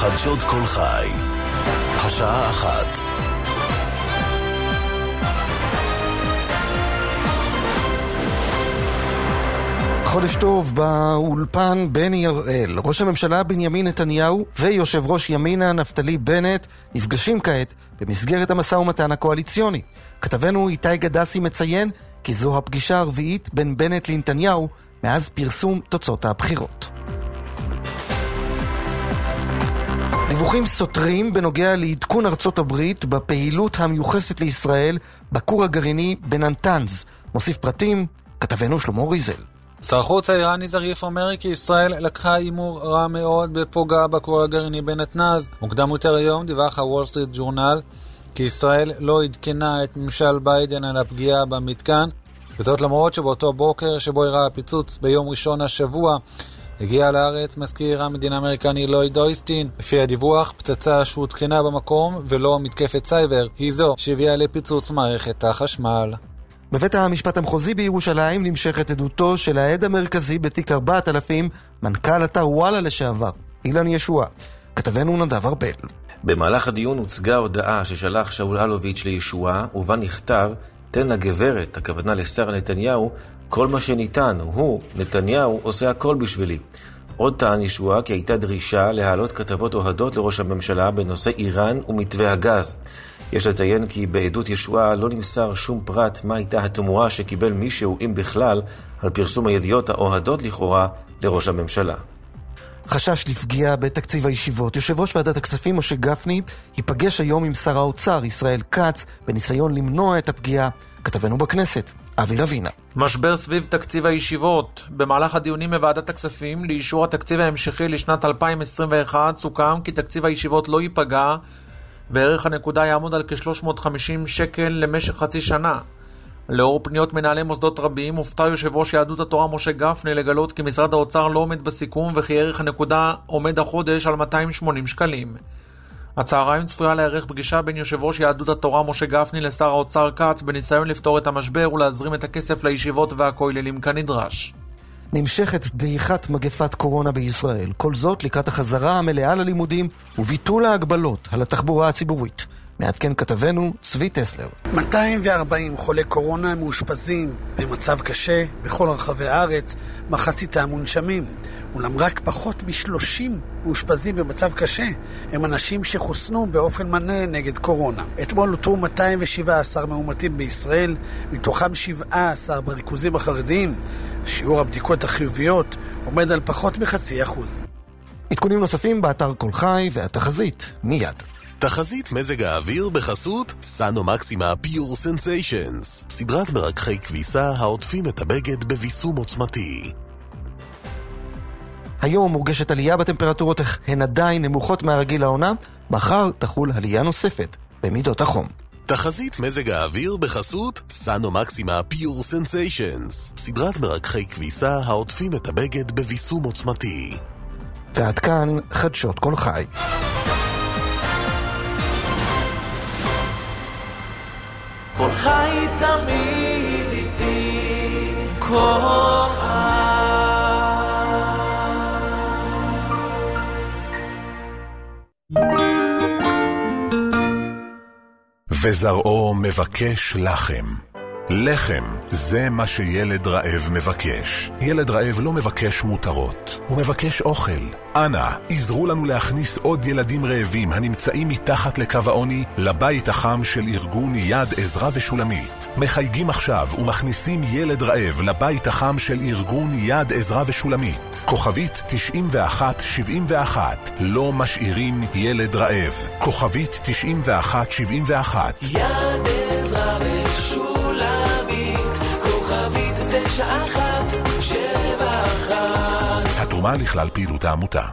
חדשות כל חי, השעה 1. חודש טוב, באולפן בני הראל. ראש הממשלה בנימין נתניהו ויושב ראש ימינה נפתלי בנט נפגשים כעת במסגרת המשא ומתן הקואליציוני. כתבנו איתי גדסי מציין כי זו הפגישה הרביעית בין בנט לנתניהו מאז פרסום תוצאות הבחירות. דיווחים סותרים בנוגע לעדכון ארצות הברית בפעילות המיוחסת לישראל בכור הגרעיני בנתנז. מוסיף פרטים כתבנו שלמה ריזל. שר החוץ האיראני זריף אומר כי ישראל לקחה אימור רע מאוד בפוגע בכור הגרעיני בנתנז. מוקדם יותר היום דיווח הוול סטריט ג'ורנל כי ישראל לא עדכנה את ממשל ביידן על הפגיעה במתקן, וזאת למרות שבאותו בוקר שבו אירע הפיצוץ ביום ראשון השבוע הגיע לארץ מזכיר המדינה האמריקני לויד אוסטין. לפי הדיווח, פצצה שהותקנה במקום ולא מתקפת סייבר היא זו שהביאה לפיצוץ מערכת החשמל. בבית המשפט המחוזי בירושלים נמשכת עדותו של העד המרכזי בתיק 4000, מנכ"ל אתר וואלה לשעבר, אילן ישוע. כתבנו נדב ארבל. במהלך הדיון הוצגה הודעה ששלח שאול אלוביץ' לישוע, ובה נכתב, תן לגברת, הכוונה לשרה נתניהו, כל מה שניתן, הוא, נתניהו, עושה הכל בשבילי. עוד טען ישוע כי הייתה דרישה להעלות כתבות אוהדות לראש הממשלה בנושא איראן ומתווה הגז. יש לציין כי בעדות ישוע לא נמסר שום פרט מה הייתה התמורה שקיבל מישהו, אם בכלל, על פרסום הידיעות האוהדות לכאורה לראש הממשלה. חשש לפגיעה בתקציב הישיבות. יושב ראש ועדת הכספים משה גפני ייפגש היום עם שר האוצר ישראל כץ בניסיון למנוע את הפגיעה. כתבנו בכנסת, אבי רבינה. משבר סביב תקציב הישיבות. במהלך הדיונים בוועדת הכספים לאישור התקציב ההמשכי לשנת 2021 סוכם כי תקציב הישיבות לא ייפגע וערך הנקודה יעמוד על כ-350 שקל למשך חצי שנה. לאור פניות מנהלי מוסדות רבים, הופתע יושב ראש יהדות התורה משה גפני לגלות כי משרד האוצר לא עומד בסיכום וכי ערך הנקודה עומד החודש על 280 שקלים. הצהריים צפויה לערך פגישה בין יושב ראש יהדות התורה משה גפני לשר האוצר כץ בניסיון לפתור את המשבר ולהזרים את הכסף לישיבות והכוללים כנדרש. נמשכת דעיכת מגפת קורונה בישראל. כל זאת לקראת החזרה המלאה ללימודים וביטול ההגבלות על התחבורה הציבורית. מעדכן כתבנו צבי טסלר. 240 חולי קורונה מאושפזים במצב קשה בכל רחבי הארץ, מחצית המונשמים. אולם רק פחות מ-30 מאושפזים במצב קשה הם אנשים שחוסנו באופן מלא נגד קורונה. אתמול אותרו 217 מאומתים בישראל, מתוכם 17 בריכוזים החרדיים. שיעור הבדיקות החיוביות עומד על פחות מ0.5%. עדכונים נוספים באתר כל חי והתחזית מיד. תחזית מזג האוויר בחסות סאנו מקסימה פיור סנסיישנס, סדרת מרככי כביסה העוטפים את הבגד בביסום עוצמתי. היום מורגשת עלייה בטמפרטורות, הן עדיין נמוכות מהרגיל לעונה. מחר תחול עלייה נוספת במידות החום. תחזית מזג האוויר בחסות סאנו מקסימה פיור סנסיישנס, סדרת מרככי כביסה העוטפים את הבגד בביסום עוצמתי. ועד כאן חדשות כל חי. כל חי תמיד איתי, כל חי. וזרעו מבקש לחם. לחם, זה מה שילד רעב מבקש. ילד רעב לא מבקש מותרות, הוא מבקש אוכל. אנא, עזרו לנו להכניס עוד ילדים רעבים הנמצאים מתחת לקו העוני לבית החם של ארגון יד עזרה ושולמית. מחייגים עכשיו ומכניסים ילד רעב לבית החם של ארגון יד עזרה ושולמית. כוכבית 9171. לא משאירים ילד רעב. כוכבית 9171. יד עזרה ושולמית, כוכבית 9171. התרומה לכלל פעילות העמותה.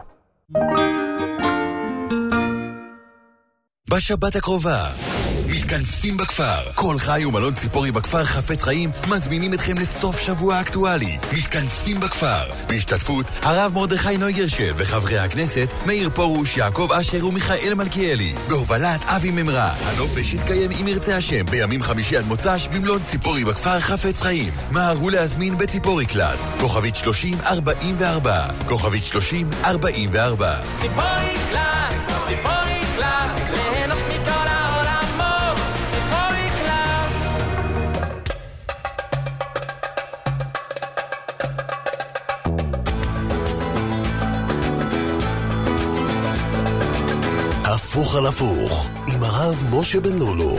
בשבת הקרובה מתכנסים בכפר. כל חי ומלון ציפורי בכפר חפץ חיים מזמינים אתכם לסוף שבוע אקטואלי. מתכנסים בכפר בהשתתפות הרב מרדכי נויגרשל וחברי הכנסת מאיר פרוש, יעקב אשר ומיכאל מלכיאלי, בהובלת אבי ממרה. הנופש יתקיים אם ירצה השם בימים חמישי עד מוצ"ש במלון ציפורי בכפר חפץ חיים. מהרו להזמין בציפורי קלאס, כוכבית 3044, כוכבית 3044. ציפורי קלאס הפוך על הפוך, עם הרב משה בן לולו.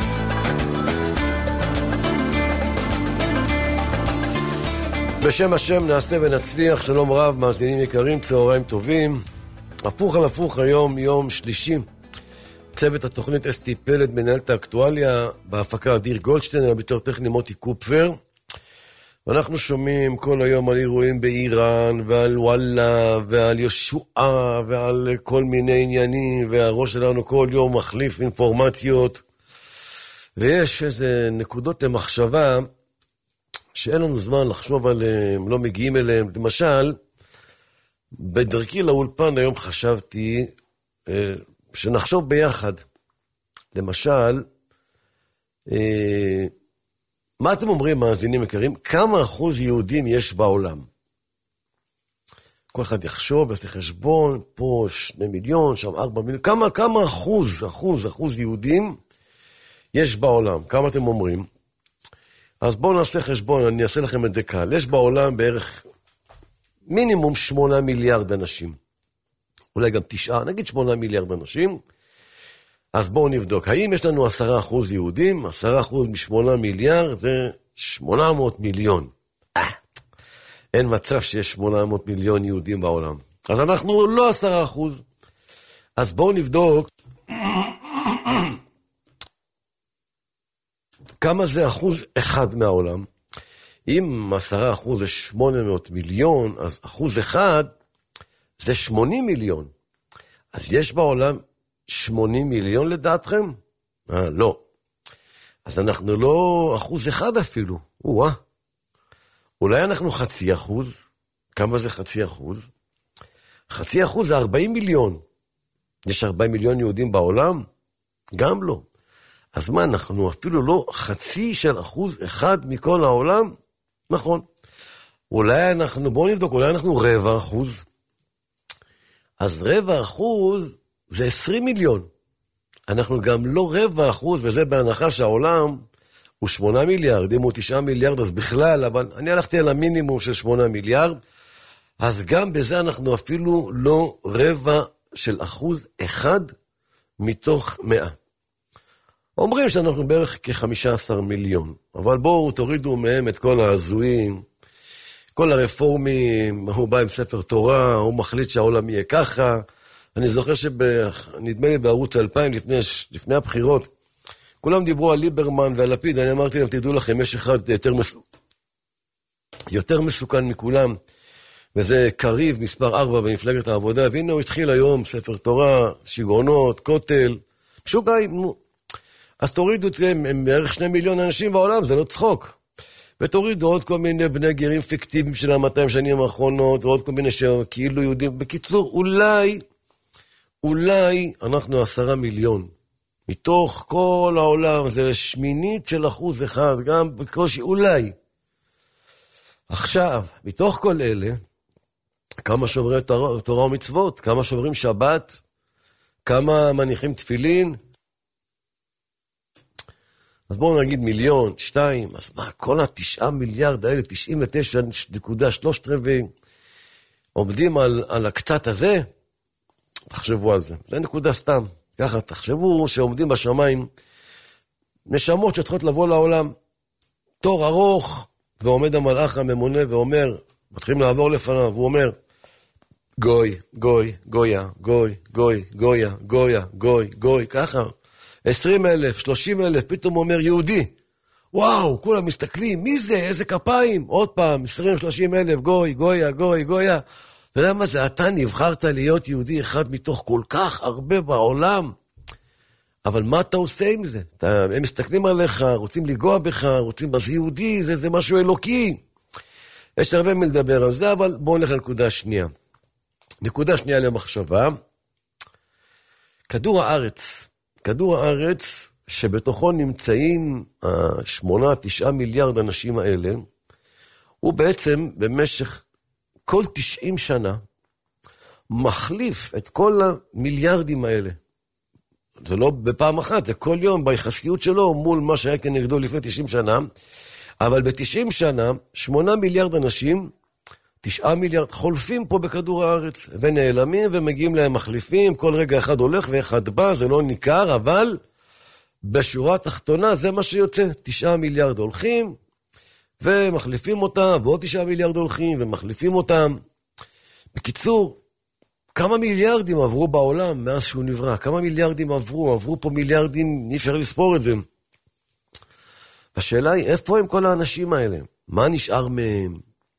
בשם השם נעשה ונצליח. שלום רב, מאזינים יקרים, צהריים טובים. הפוך על הפוך היום, יום שלישי. צוות התוכנית אסתי פלד, מנהלת האקטואליה, בהפקה אדיר גולדשטיין, הביצוע טכני מוטי קופפר. ואנחנו שומעים כל היום על אירועים באיראן, ועל וואלה, ועל ישועה, ועל כל מיני עניינים, והראש שלנו כל יום מחליף אינפורמציות. ויש איזה נקודות למחשבה, שאין לנו זמן לחשוב עליהם, לא מגיעים אליהם. למשל, בדרכי לאולפן היום חשבתי שנחשוב ביחד. למשל, מה אתם אומרים, מאזינים יקרים? כמה אחוז יהודים יש בעולם? כל אחד יחשוב, יעשה חשבון, פה 2 מיליון, שם 4 מיליון. כמה אחוז יהודים יש בעולם? כמה אתם אומרים? אז בואו נעשה חשבון, אני אעשה לכם את זה קל. יש בעולם בערך מינימום 8 מיליארד אנשים. אולי גם 9, נגיד 8 מיליארד אנשים. אז בואו נבדוק. האם יש לנו 10% יהודים? 10% מ8 מיליארד זה 800 מיליון. אין מצב שיש 800 מיליון יהודים בעולם. אז אנחנו לא 10%. אז בואו נבדוק כמה זה 1% מהעולם. אם 10% זה 800 מיליון, אז 1% זה 80 מיליון. אז יש בעולם 80 מיליון לדעתכם? לא. אז אנחנו לא 1% אפילו. אולי אנחנו 0.5%. כמה זה 0.5%? 0.5% זה 40 מיליון. יש 40 מיליון יהודים בעולם? גם לא. אז מה, אנחנו אפילו לא 0.5% מכל העולם? נכון. אולי אנחנו, בואו נבדוק, אולי אנחנו 0.25%. אז 0.25% זה 20 מיליון. אנחנו גם לא 0.25%, וזה בהנחה שהעולם הוא 8 מיליארד. אם הוא 9 מיליארד, אז בכלל, אבל אני הלכתי על המינימום של 8 מיליארד, אז גם בזה אנחנו אפילו לא 0.1% מתוך 100. אומרים שאנחנו בערך כ-15 מיליון, אבל בואו תורידו מהם את כל הזויים, כל הרפורמים, הוא בא עם ספר תורה, הוא מחליט שהעולם יהיה ככה. אני זוכר נדמה לי בערוץ 2000, לפני הבחירות, כולם דיברו על ליברמן ועל לפיד, אני אמרתי להם, תדעו לכם, יש אחד יותר מסוכן מכולם, וזה קריב, מספר 4 במפלגת העבודה, והנה הוא התחיל היום, ספר תורה, שיגעונות, כותל, משוגעים, אז תורידו אתם, הם בערך 2 מיליון אנשים בעולם, זה לא צחוק. ותורידו עוד כל מיני בני גרים פיקטיביים של 200 שנים האחרונות, ועוד כל מיני שכאילו יהודים. בקיצור, אולי אנחנו 10 מיליון. מתוך כל העולם, זה 1/8 של 1%, גם בקושי, אולי. עכשיו, מתוך כל אלה, כמה שומרי תורה ומצוות, כמה שומרים שבת, כמה מניחים תפילין, אז בואו נגיד 1 מיליון, 2, אז מה, כל 9 מיליארד האלה, 99.3 עומדים על הקצת הזה? תחשבו על זה. זה נקודה סתם. ככה, תחשבו שעומדים בשמיים נשמות שצריכות לבוא לעולם. תור ארוך, ועומד המלאך הממונה ואומר, מתחילים לעבור לפניו, והוא אומר, גוי, גוי, גויה, גוי, גוי, גויה, גויה, גוי, גוי, ככה. 20,000, 30,000, פתאום אומר יהודי. וואו, כולם מסתכלים, מי זה? איזה כפיים? עוד פעם, 20,000-30,000, גוי, גויה, גוי, גויה. אתה יודע מה זה? אתה נבחרת להיות יהודי אחד מתוך כל כך הרבה בעולם. אבל מה אתה עושה עם זה? הם מסתכלים עליך, רוצים לגוע בך, רוצים, אז יהודי, זה משהו אלוקי. יש הרבה מי לדבר על זה, אבל בואו נלך לנקודה שנייה. נקודה שנייה למחשבה. כדור הארץ שבתוכו נמצאים 8-9 מיליארד אנשים האלה, הוא בעצם במשך כל 90 שנה מחליף את כל המיליארדים האלה. זה לא בפעם אחת, זה כל יום ביחסיות שלו מול מה שהיה כנגדו לפני 90 שנה, אבל ב-90 שנה 8 מיליארד אנשים 9 מיליארד חולפים פה בכדור הארץ, ונעלמים ומגיעים להם מחליפים, כל רגע אחד הולך ואחד בא, זה לא ניכר, אבל בשורה התחתונה זה מה שיוצא, 9 מיליארד הולכים, ומחליפים אותם, ועוד 9 מיליארד הולכים, ומחליפים אותם. בקיצור, כמה מיליארדים עברו בעולם מאז שהוא נברא? כמה מיליארדים עברו פה מיליארדים, אי אפשר לספור את זה. השאלה היא, איפה הם כל האנשים האלה? מה נשאר מהם?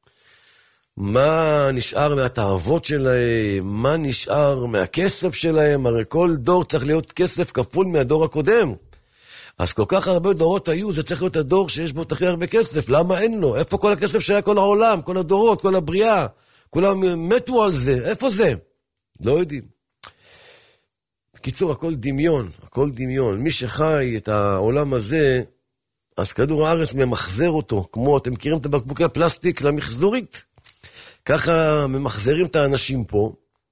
מה נשאר מהתאוות שלהם? מה נשאר מהכסף שלהם? הרי כל דור צריך להיות כסף כפול מהדור הקודם. אז כל כך הרבה דורות היו, זה צריך להיות הדור שיש בו הכי הרבה כסף. למה אין לו? איפה כל הכסף שהיה כל העולם, כל הדורות, כל הבריאה? כולם מתו על זה. איפה זה? לא יודעים. בקיצור, הכל דמיון, הכל דמיון. מי שחי את העולם הזה, אז כדור הארץ ממחזר אותו, כמו אתם מכירים את הבקבוקי הפלסטיק למחזורית. ככה ממחזרים את האנשים פה,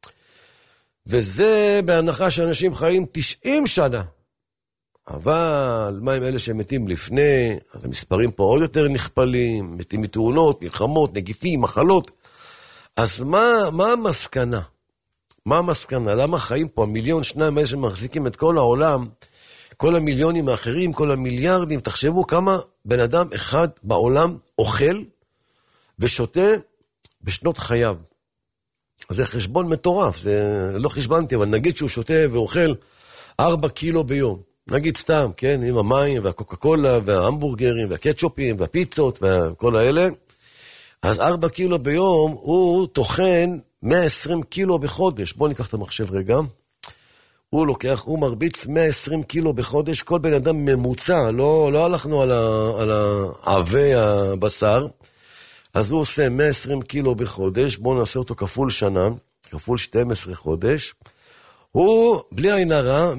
וזה בהנחה שאנשים חיים 90 שנה. אבל מה עם אלה שמתים לפני? אז המספרים פה עוד יותר נכפלים, מתים מתאונות, מלחמות, נגיפים, מחלות. אז מה המסקנה? מה המסקנה? למה חיים פה 1-2 מיליון האלה שמחזיקים את כל העולם, כל המיליונים האחרים, כל המיליארדים? תחשבו כמה בן אדם אחד בעולם אוכל ושותה בשנות חייו. אז זה חשבון מטורף, זה לא חשבנתי, אבל נגיד שהוא שותה ואוכל 4 קילו ביום. נגיד סתם, כן, עם המים והקוקה קולה וההמבורגרים והקטשופים והפיצות וכל האלה. אז 4 קילו ביום הוא תוכן 120 קילו בחודש. בואו ניקח את המחשב רגע. הוא מרביץ 120 קילו בחודש, כל בן אדם ממוצע, לא הלכנו על העבי הבשר, אז הוא עושה 120 קילו בחודש, בואו נעשה אותו כפול שנה, כפול 12 חודש, הוא, בלי עין הרע,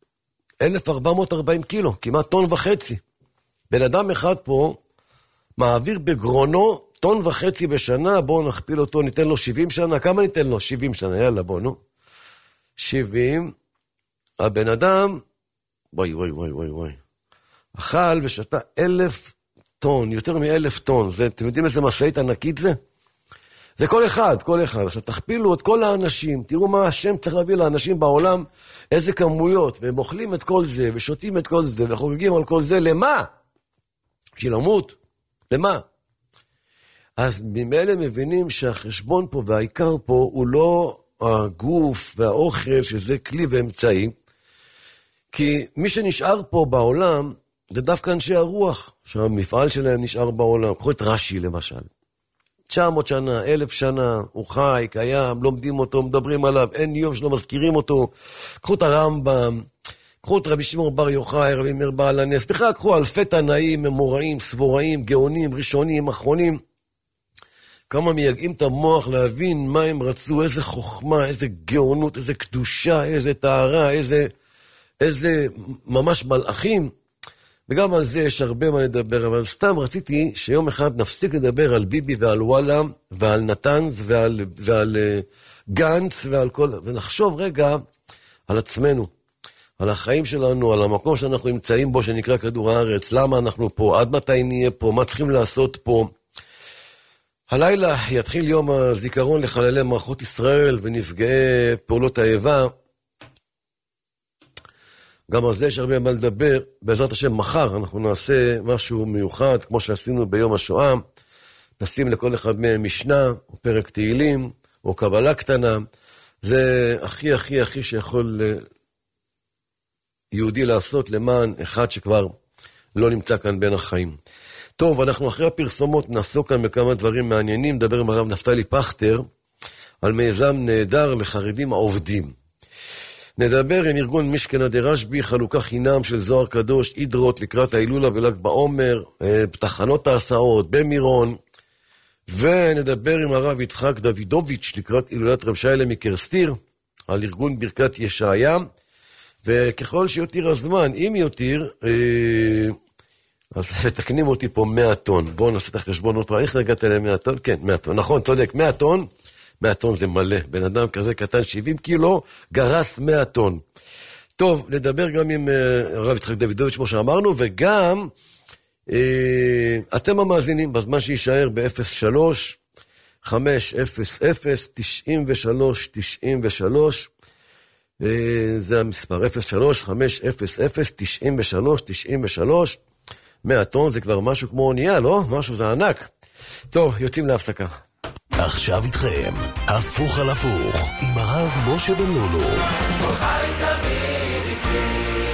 1,440 קילו, כמעט 1.5 טון. בן אדם אחד פה מעביר בגרונו 1.5 טון בשנה, בואו נכפיל אותו, ניתן לו 70 שנה, כמה ניתן לו? 70 שנה, יאללה בואו, נו. 70, הבן אדם, וואי, אכל ושתה 1,000 טון, יותר מ1,000 טון, זה, אתם יודעים איזה משאית ענקית זה? זה כל אחד. עכשיו תכפילו את כל האנשים, תראו מה השם צריך להביא לאנשים בעולם, איזה כמויות, והם אוכלים את כל זה, ושותים את כל זה, וחוגגים על כל זה, למה? בשביל למות? למה? אז ממילא מבינים שהחשבון פה והעיקר פה הוא לא הגוף והאוכל, שזה כלי ואמצעי, כי מי שנשאר פה בעולם, זה דווקא אנשי הרוח, שהמפעל שלהם נשאר בעולם. קחו את רש"י למשל. 900 שנה, 1,000 שנה, הוא חי, קיים, לומדים אותו, מדברים עליו, אין יום שלא מזכירים אותו. קחו את הרמב"ם, קחו את רבי שמעון בר יוחאי, רבי מאיר בעל הנס, בכלל קחו אלפי תנאים, אמוראים, סבוראים, גאונים, ראשונים, אחרונים. כמה מייגעים את המוח להבין מה הם רצו, איזה חוכמה, איזה גאונות, איזה קדושה, איזה טהרה, איזה ממש מלאכים. וגם על זה יש הרבה מה לדבר, אבל סתם רציתי שיום אחד נפסיק לדבר על ביבי ועל וואלה, ועל נתנז ועל גנץ ועל כל, ונחשוב רגע על עצמנו, על החיים שלנו, על המקום שאנחנו נמצאים בו שנקרא כדור הארץ, למה אנחנו פה, עד מתי נהיה פה, מה צריכים לעשות פה. הלילה יתחיל יום הזיכרון לחללי מערכות ישראל ונפגעי פעולות האיבה. גם על זה יש הרבה מה לדבר. בעזרת השם מחר אנחנו נעשה משהו מיוחד, כמו שעשינו ביום השואה. נשים לכל אחד מהם משנה, או פרק תהילים, או קבלה קטנה. זה הכי שיכול יהודי לעשות למען אחד שכבר לא נמצא כאן בין החיים. טוב, אנחנו אחרי הפרסומות נעסוק כאן בכמה דברים מעניינים. נדבר עם הרב נפתלי פכטר על מיזם נהדר לחרדים העובדים. נדבר עם ארגון משכנה דרשבי, חלוקה חינם של זוהר קדוש, עידרות לקראת ההילולה ול"ג בעומר, תחנות ההסעות במירון, ונדבר עם הרב יצחק דוידוביץ' לקראת הילולת רב שיילה מקרסטיר, על ארגון ברכת ישעיה, וככל שיותיר הזמן, אם יותיר, אז תקנים אותי פה 100 טון. בואו נעשה את החשבון עוד פעם. איך נגעת ל-100 טון? כן, 100 טון. נכון, צודק, 100 טון. 100 טון זה מלא. בן אדם כזה קטן 70 קילו, גרס 100 טון. טוב, נדבר גם עם הרב יצחק דוידוביץ' כמו שאמרנו, וגם אתם המאזינים, בזמן שישאר ב-03, זה המספר 03-500-93-93. 100 טון זה כבר משהו כמו אונייה, לא? משהו זה ענק. טוב, יוצאים להפסקה. עכשיו איתכם, הפוך על הפוך, עם הרב משה בן לולו. חי תמיד איתי.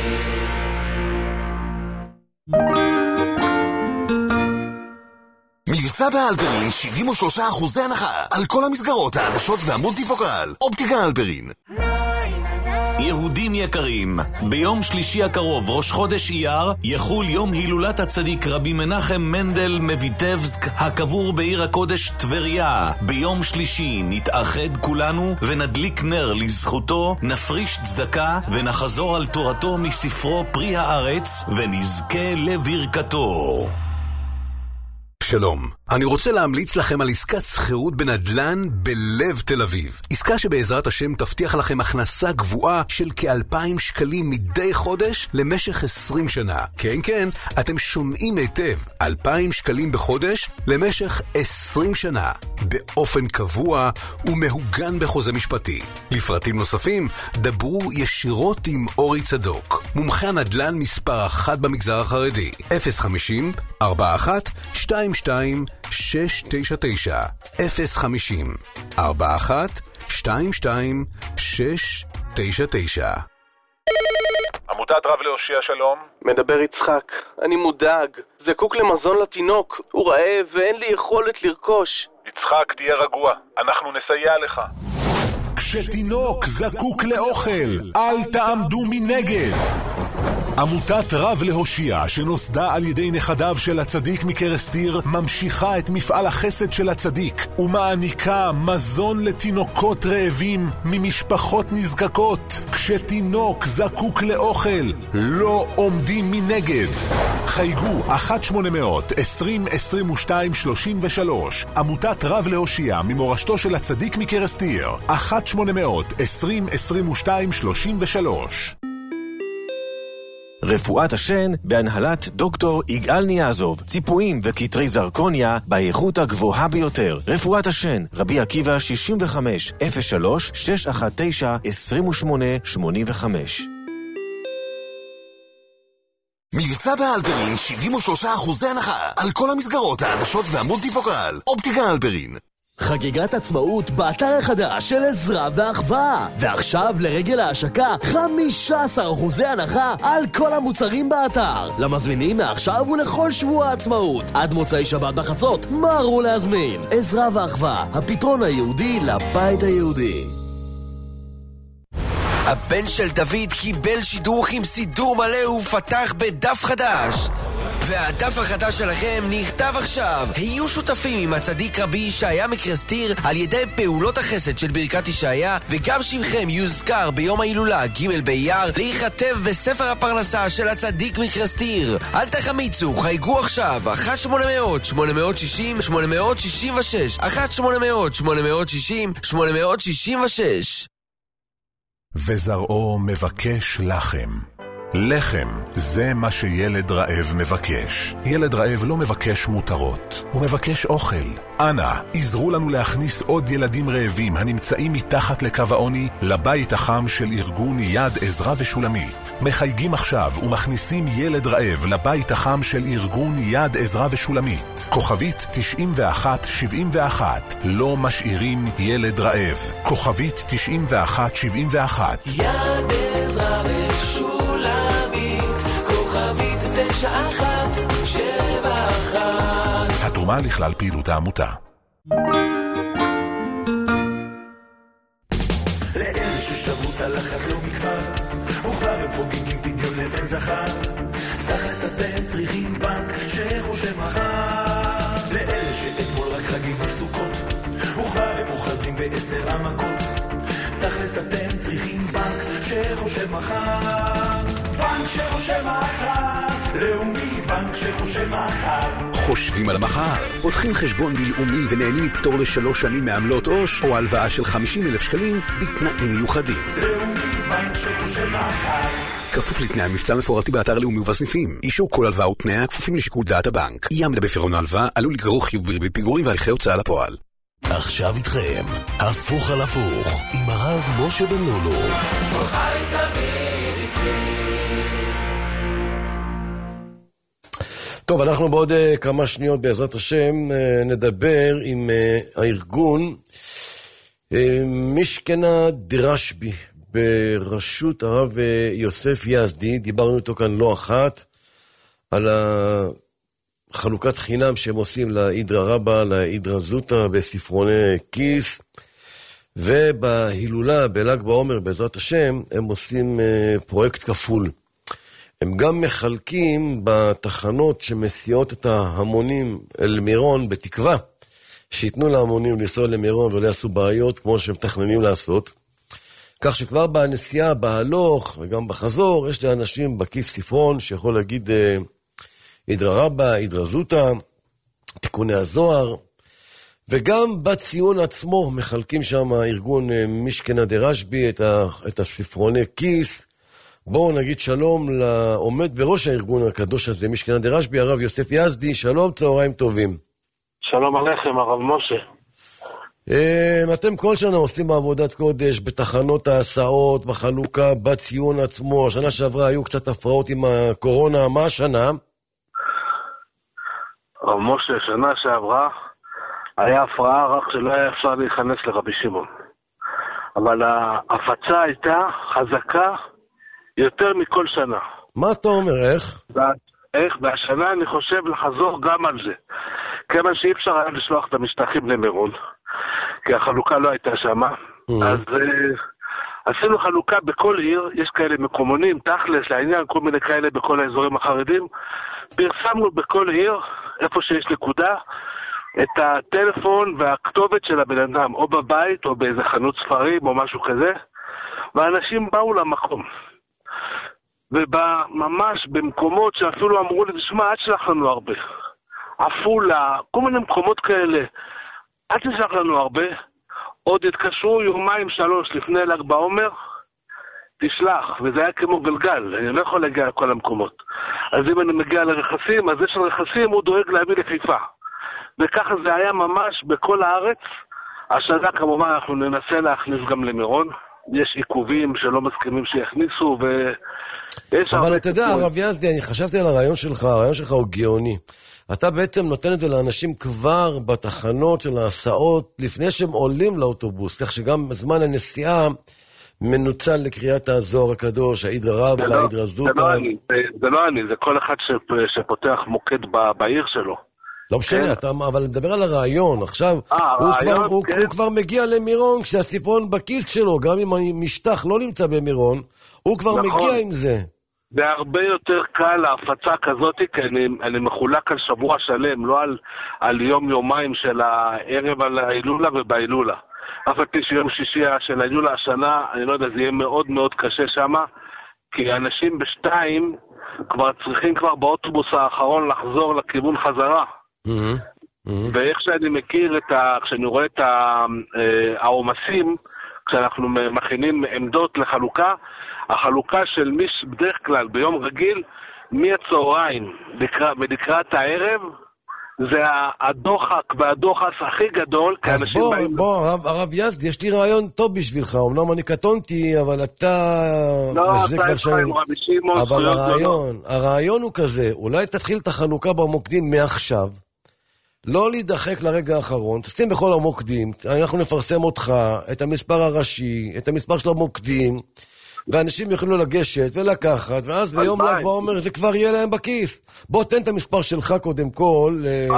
מבצע באלפרין 73% הנחה על כל המסגרות, העדשות והמולטיפוקל. אופטיקה אלפרין. יהודים יקרים, ביום שלישי הקרוב, ראש חודש אייר, יחול יום הילולת הצדיק רבי מנחם מנדל מויטבסק, הקבור בעיר הקודש טבריה. ביום שלישי נתאחד כולנו ונדליק נר לזכותו, נפריש צדקה ונחזור על תורתו מספרו פרי הארץ ונזכה לברכתו. שלום, אני רוצה להמליץ לכם על עסקת שכירות בנדל"ן בלב תל אביב. עסקה שבעזרת השם תבטיח לכם הכנסה גבוהה של כ2,000 שקלים מדי חודש למשך 20 שנה. כן, כן, אתם שומעים היטב, 2,000 שקלים בחודש למשך 20 שנה, באופן קבוע ומהוגן בחוזה משפטי. לפרטים נוספים, דברו ישירות עם אורי צדוק, מומחה הנדל"ן מספר 1 במגזר החרדי. 050-41-22-699 050-41-22-699. עמותת רב להושיע, שלום. מדבר יצחק, אני מודאג, זקוק למזון לתינוק, הוא רעב ואין לי יכולת לרכוש. יצחק, תהיה רגוע, אנחנו נסייע לך. כשתינוק זקוק לאוכל, אל תעמדו מנגד. עמותת רב להושיע, שנוסדה על ידי נכדיו של הצדיק מקרסטיר, ממשיכה את מפעל החסד של הצדיק ומעניקה מזון לתינוקות רעבים ממשפחות נזקקות. כשתינוק זקוק לאוכל, לא עומדים מנגד. חייגו 1-800-20-22-33. עמותת רב להושיע, ממורשתו של הצדיק מקרסטיר. 1-800-20-22-33. רפואת השן בהנהלת דוקטור יגאל ניאזוב, ציפויים וקטרי זרקוניה באיכות הגבוהה ביותר. רפואת השן, רבי עקיבא 65 03 619 2885. מבצע באלפרין 73% הנחה על כל המסגרות, העדשות והמולטיפוקל. אופטיקה אלפרין. חגיגת עצמאות באתר החדש של עזרא ואחווה, ועכשיו לרגל ההשקה 15% הנחה על כל המוצרים באתר, למזמינים מעכשיו ולכל שבוע העצמאות עד מוצאי שבת בחצות. מהרו להזמין. עזרא ואחווה, הפתרון היהודי לבית היהודי. הבן של דוד קיבל שידוך עם סידור מלא ופתח בדף חדש, והדף החדש שלכם נכתב עכשיו. היו שותפים עם הצדיק רבי ישעיה מקרסטיר על ידי פעולות החסד של ברכת ישעיה, וגם שמכם יוזכר ביום ההילולה ג' באייר להיכתב בספר הפרנסה של הצדיק מקרסטיר. אל תחמיצו, חייגו עכשיו 1-800-860-866 1-800-860-866. וזרעו מבקש לחם. לחם, זה מה שילד רעב מבקש. ילד רעב לא מבקש מותרות, הוא מבקש אוכל. אנא, עזרו לנו להכניס עוד ילדים רעבים הנמצאים מתחת לקו העוני לבית החם של ארגון יד עזרא ושולמית. מחייגים עכשיו ומכניסים ילד רעב לבית החם של ארגון יד עזרא ושולמית. כוכבית 9171. לא משאירים ילד רעב. כוכבית 9171. יד עזרא ושולמית, כוכבית 9171. התרומה לכלל פעילות העמותה. לאלה ששברו צלחת לא מכבר, וכבר הם חוגגים פדיון לבן זכר. תכלס אתם צריכים בנק שחושב מחר. לאלה שאתמול רק חגגו סוכות, וכבר הם מוכרזים ב10 המכות. תכלס אתם צריכים בנק שחושב מחר. בנק שחושב מחר, לאומי בנק שחושב מחר. חושבים על המחר, פותחים חשבון בלאומי ונהנים מפטור ל3 שנים מעמלות עו"ש או הלוואה של 50,000 שקלים בתנאים מיוחדים. לאומי בנק שחושב מחר. כפוף לתנאי המבצע מפורטים באתר לאומי ובסניפים. אישור כל הלוואה ותנאיה כפופים לשיקול דעת הבנק. אי עמידה בפירעון ההלוואה עלול לגרור חיוב בריבית פיגורים והליכי הוצאה לפועל. עכשיו איתכם, הפוך על הפוך, עם הרב משה בן לולו. חי תמיד איתי. טוב, אנחנו בעוד כמה שניות בעזרת השם נדבר עם הארגון משכנה דרשבי בראשות הרב יוסף יזדי. דיברנו איתו כאן לא אחת על חלוקת חינם שהם עושים להידרא רבא, להידרא זוטא בספרוני כיס, ובהילולה בל"ג בעומר בעזרת השם הם עושים פרויקט כפול. הם גם מחלקים בתחנות שמסיעות את ההמונים אל מירון, בתקווה שיתנו להמונים לנסוע למירון ולא יעשו בעיות כמו שהם מתכננים לעשות, כך שכבר בנסיעה, בהלוך וגם בחזור יש לאנשים בכיס ספרון שיכול להגיד הידרא רבא, הידרא זוטא, תיקוני הזוהר, וגם בציון עצמו מחלקים שם ארגון משכנה דרשבי את הספרוני כיס. בואו נגיד שלום לעומד בראש הארגון הקדוש הזה, משכנה דרשבי, הרב יוסף יזדי. שלום, צהריים טובים. שלום עליכם, הרב משה. אתם כל שנה עושים בעבודת קודש, בתחנות ההסעות, בחלוקה, בציון עצמו. השנה שעברה היו קצת הפרעות עם הקורונה, מה השנה? הרב משה, שנה שעברה היה הפרעה רק שלא היה אפשר להיכנס לרבי שמעון. אבל ההפצה הייתה חזקה יותר מכל שנה. מה אתה אומר, איך? איך? והשנה אני חושב לחזור גם על זה. כיוון שאי אפשר היה לשלוח את המשטחים למירון, כי החלוקה לא הייתה שמה. אז עשינו חלוקה בכל עיר, יש כאלה מקומונים, תכלס לעניין, כל מיני כאלה בכל האזורים החרדים. פרסמנו בכל עיר, איפה שיש נקודה, את הטלפון והכתובת של הבן אדם, או בבית, או באיזה חנות ספרים, או משהו כזה, ואנשים באו למקום. וממש במקומות שאפילו אמרו לי, תשמע, אל תשלח לנו הרבה. אפולה, כל מיני מקומות כאלה, אל תשלח לנו הרבה. עוד התקשרו יומיים 3 לפני ל"ג בעומר, תשלח, וזה היה כמו גלגל, אני לא יכול להגיע לכל המקומות. אז אם אני מגיע לרכסים, אז יש לרכסים, הוא דואג להביא לחיפה. וככה זה היה ממש בכל הארץ. השנה כמובן אנחנו ננסה להכניס גם למירון. יש עיכובים שלא מסכימים שיכניסו, אבל אתה יודע, הרב יזדי, אני חשבתי על הרעיון שלך הוא גאוני. אתה בעצם נותן את זה לאנשים כבר בתחנות של ההסעות, לפני שהם עולים לאוטובוס, כך שגם זמן הנסיעה מנוצל לקריאת הזוהר הקדוש, ההידרא רבא, ההידרא זוטא. זה לא אני, זה כל אחד שפותח מוקד בעיר שלו. לא משנה, אבל נדבר על הרעיון. עכשיו, הוא כבר מגיע למירון כשהספרון בכיס שלו, גם אם המשטח לא נמצא במירון, הוא כבר מגיע עם זה. זה הרבה יותר קל להפצה כזאת, כי אני מחולק על שבוע שלם, לא על יום-יומיים של הערב על ההילולה ובהילולה. אף על פי שיום שישי של ההילולה השנה, אני לא יודע, זה יהיה מאוד מאוד קשה שם, כי אנשים ב2 כבר צריכים כבר באוטובוס האחרון לחזור לכיוון חזרה. ואיך שאני מכיר כשאני רואה את העומסים, כשאנחנו מכינים עמדות לחלוקה, החלוקה של בדרך כלל ביום רגיל, מהצהריים ולקראת הערב, זה הדוחק והדוחס הכי גדול. אז בוא, הרב יזדי, יש לי רעיון טוב בשבילך, אמנם אני קטונתי, אבל אתה... לא, אתה יש לך עם רבי שמעון. אבל הרעיון הוא כזה, אולי תתחיל את החלוקה במוקדים מעכשיו, לא להידחק לרגע האחרון, תשים בכל המוקדים, אנחנו נפרסם אותך, את המספר הראשי, את המספר של המוקדים, ואנשים יוכלו לגשת ולקחת, ואז ביום ל"ג בעומר זה כבר יהיה להם בכיס. בוא תן את המספר שלך קודם כל.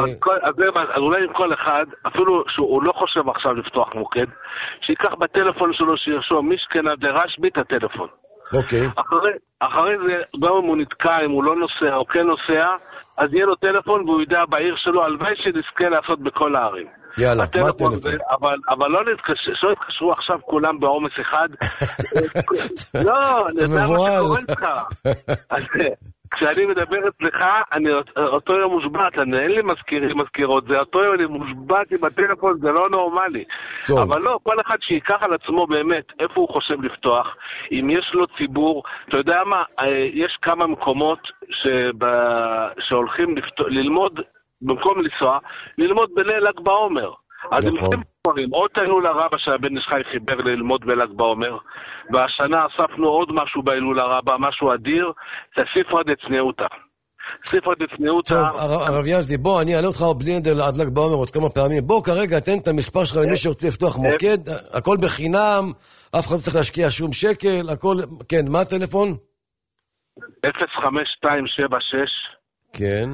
אז אולי עם כל אחד, אפילו שהוא לא חושב עכשיו לפתוח מוקד, שיקח בטלפון שלו שירשום משכנה דרשבי את הטלפון. אוקיי. אחרי זה, גם אם הוא נתקע, אם הוא לא נוסע או כן נוסע, אז יהיה לו טלפון והוא ידע בעיר שלו, הלוואי שנזכה לעשות בכל הערים. יאללה, מה הטלפון? אבל לא יתקשרו עכשיו כולם בעומס אחד. לא, זה מה שקורה לך. כשאני מדבר אצלך, אני אותו יום מושבת, אין לי מזכירות, זה אותו יום אני מושבת עם הטלפון, זה לא נורמלי. אבל לא, כל אחד שיקח על עצמו באמת, איפה הוא חושב לפתוח, אם יש לו ציבור, אתה יודע מה, יש כמה מקומות שהולכים ללמוד, במקום לנסוע, ללמוד בליל ל"ג בעומר. אז אם אתם ספרים. עוד ההילולה רבה שהבן איש חי חיבר ללמוד בל"ג בעומר, והשנה אספנו עוד משהו בהילולה רבה, משהו אדיר, זה ספרא דצניעותא. ספרא דצניעותא. טוב, הרב יזדי, בוא, אני אעלה אותך בלי נדר עד ל"ג בעומר עוד כמה פעמים. בוא כרגע, תן את המספר שלך למי שרוצה לפתוח מוקד, הכל בחינם, אף אחד לא צריך להשקיע שום שקל, הכל, כן, מה הטלפון? 05276 כן.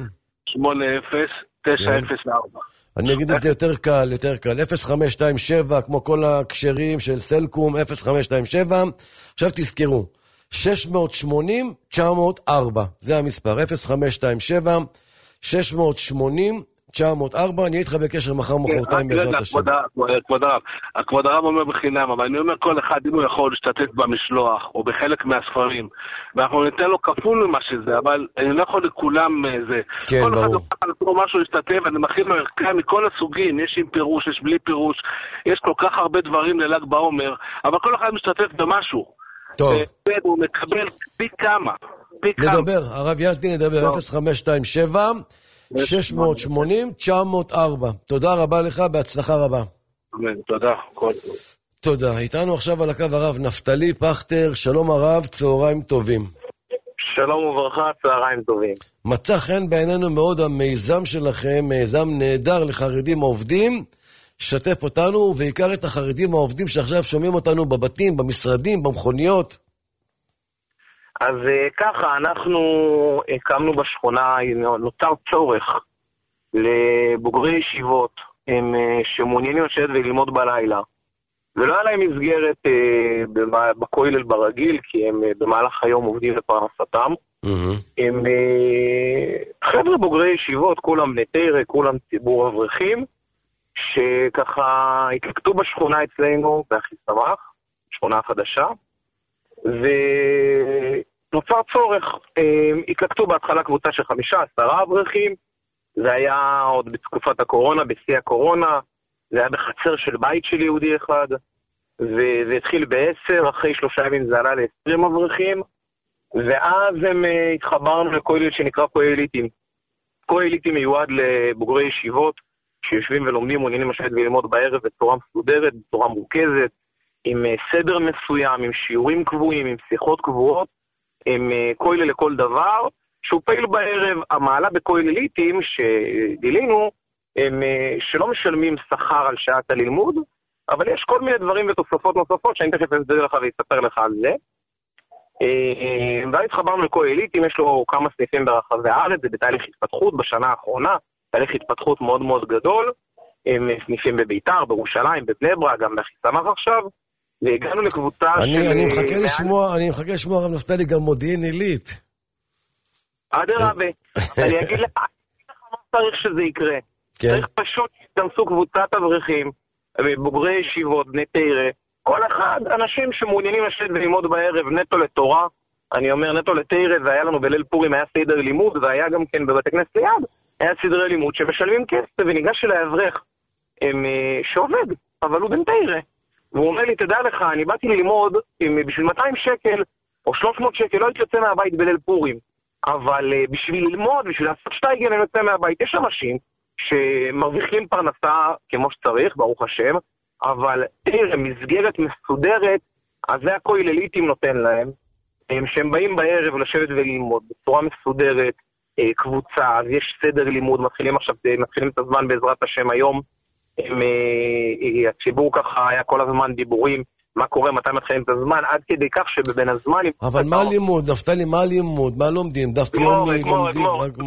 80904. אני אגיד את זה יותר קל, 0527, כמו כל הקשרים של סלקום, 0527. עכשיו תזכרו, 680-904, זה המספר, 0527, 680-904, אני איתך בקשר מחרתיים בעזרת השם. כבוד הרב אומר בחינם, אבל אני אומר כל אחד אם הוא יכול להשתתף במשלוח או בחלק מהספרים, ואנחנו ניתן לו כפול ממה שזה, אבל אני לא יכול לכולם זה. כן, כל אחד ברור. יוכל לעשות משהו להשתתף, אני מכין לו ערכה מכל הסוגים, יש עם פירוש, יש בלי פירוש, יש כל כך הרבה דברים לל"ג בעומר, אבל כל אחד משתתף במשהו. טוב. הוא מקבל פי כמה. נדבר, הרב יזדי נדבר, 0527, 680-904. תודה רבה לך, בהצלחה רבה. אמן, תודה. תודה. איתנו עכשיו על הקו הרב נפתלי פכטר, שלום הרב, צהריים טובים. שלום וברכה, צהריים טובים. מצא חן בעינינו מאוד המיזם שלכם, מיזם נהדר לחרדים עובדים. שתף אותנו, ובעיקר את החרדים העובדים שעכשיו שומעים אותנו בבתים, במשרדים, במכוניות. אז ככה, אנחנו הקמנו בשכונה, נוצר צורך לבוגרי ישיבות שמעוניינים לשבת וללמוד בלילה. ולא היה להם מסגרת בכולל ברגיל, כי הם במהלך היום עובדים לפרנסתם. הם חבר'ה בוגרי ישיבות, כולם בני תרא, כולם ציבור אברכים, שככה התלקטו בשכונה אצלנו, בהכי שמח, שכונה חדשה, ונוצר צורך. התלקטו בהתחלה קבוצה של 15 אברכים, זה היה עוד בתקופת הקורונה, בשיא הקורונה, זה היה בחצר של בית של יהודי אחד, וזה התחיל ב10, אחרי 3 ימים זה עלה ל20 אברכים, ואז התחברנו לכולל שנקרא כולליטים. כולליטים מיועד לבוגרי ישיבות, שיושבים ולומדים, מעוניינים לשבת וללמוד בערב בצורה מסודרת, בצורה מורכזת, עם סדר מסוים, עם שיעורים קבועים, עם שיחות קבועות, עם כולל לכל דבר, שהוא פעיל בערב. המעלה בכולליטים שגילינו, הם שלא משלמים שכר על שעת הלימוד, אבל יש כל מיני דברים ותוספות נוספות, שאני תכף אסביר לך ואספר לך על זה. ואז התחברנו לכולליטים, יש לו כמה סניפים ברחבי הארץ, זה בתהליך התפתחות בשנה האחרונה, תהליך התפתחות מאוד מאוד גדול, הם סניפים בביתר, בירושלים, בבני ברק, גם בהכי שמח עכשיו, והגענו לקבוצה אני מחכה לשמוע הרב נפתלי גם מודיעין עילית. אדרבה, אני אגיד לך, מה צריך שזה יקרה? צריך פשוט שתנסו קבוצת אברכים, בוגרי ישיבות, בני תרא, כל אחד, אנשים שמעוניינים לשבת וללמוד בערב נטו לתורה, אני אומר נטו לתרא, והיה לנו בליל פורים, היה סדר לימוד, והיה גם כן בבתי כנסת ליד, היה סדרי לימוד שמשלמים כסף, וניגש אל האברך שעובד, אבל הוא בן תרא. והוא אומר לי, תדע לך, אני באתי ללמוד בשביל 200 שקל או 300 שקל, לא הייתי יוצא מהבית בליל פורים, אבל בשביל ללמוד, בשביל לעשות שטייגן, אני יוצא מהבית. יש אנשים שמרוויחים פרנסה כמו שצריך, ברוך השם, אבל תראה, מסגרת מסודרת, אז זה הכולליטים נותן להם, שהם באים בערב לשבת וללמוד בצורה מסודרת, קבוצה, אז יש סדר לימוד, מתחילים את הזמן בעזרת השם היום, הציבור ככה היה כל הזמן דיבורים, מה קורה, מתי מתחילים את הזמן, עד כדי כך שבבין הזמן... אבל מה לימוד, נפתלי, מה לימוד? מה לומדים? דף יומי לומדים?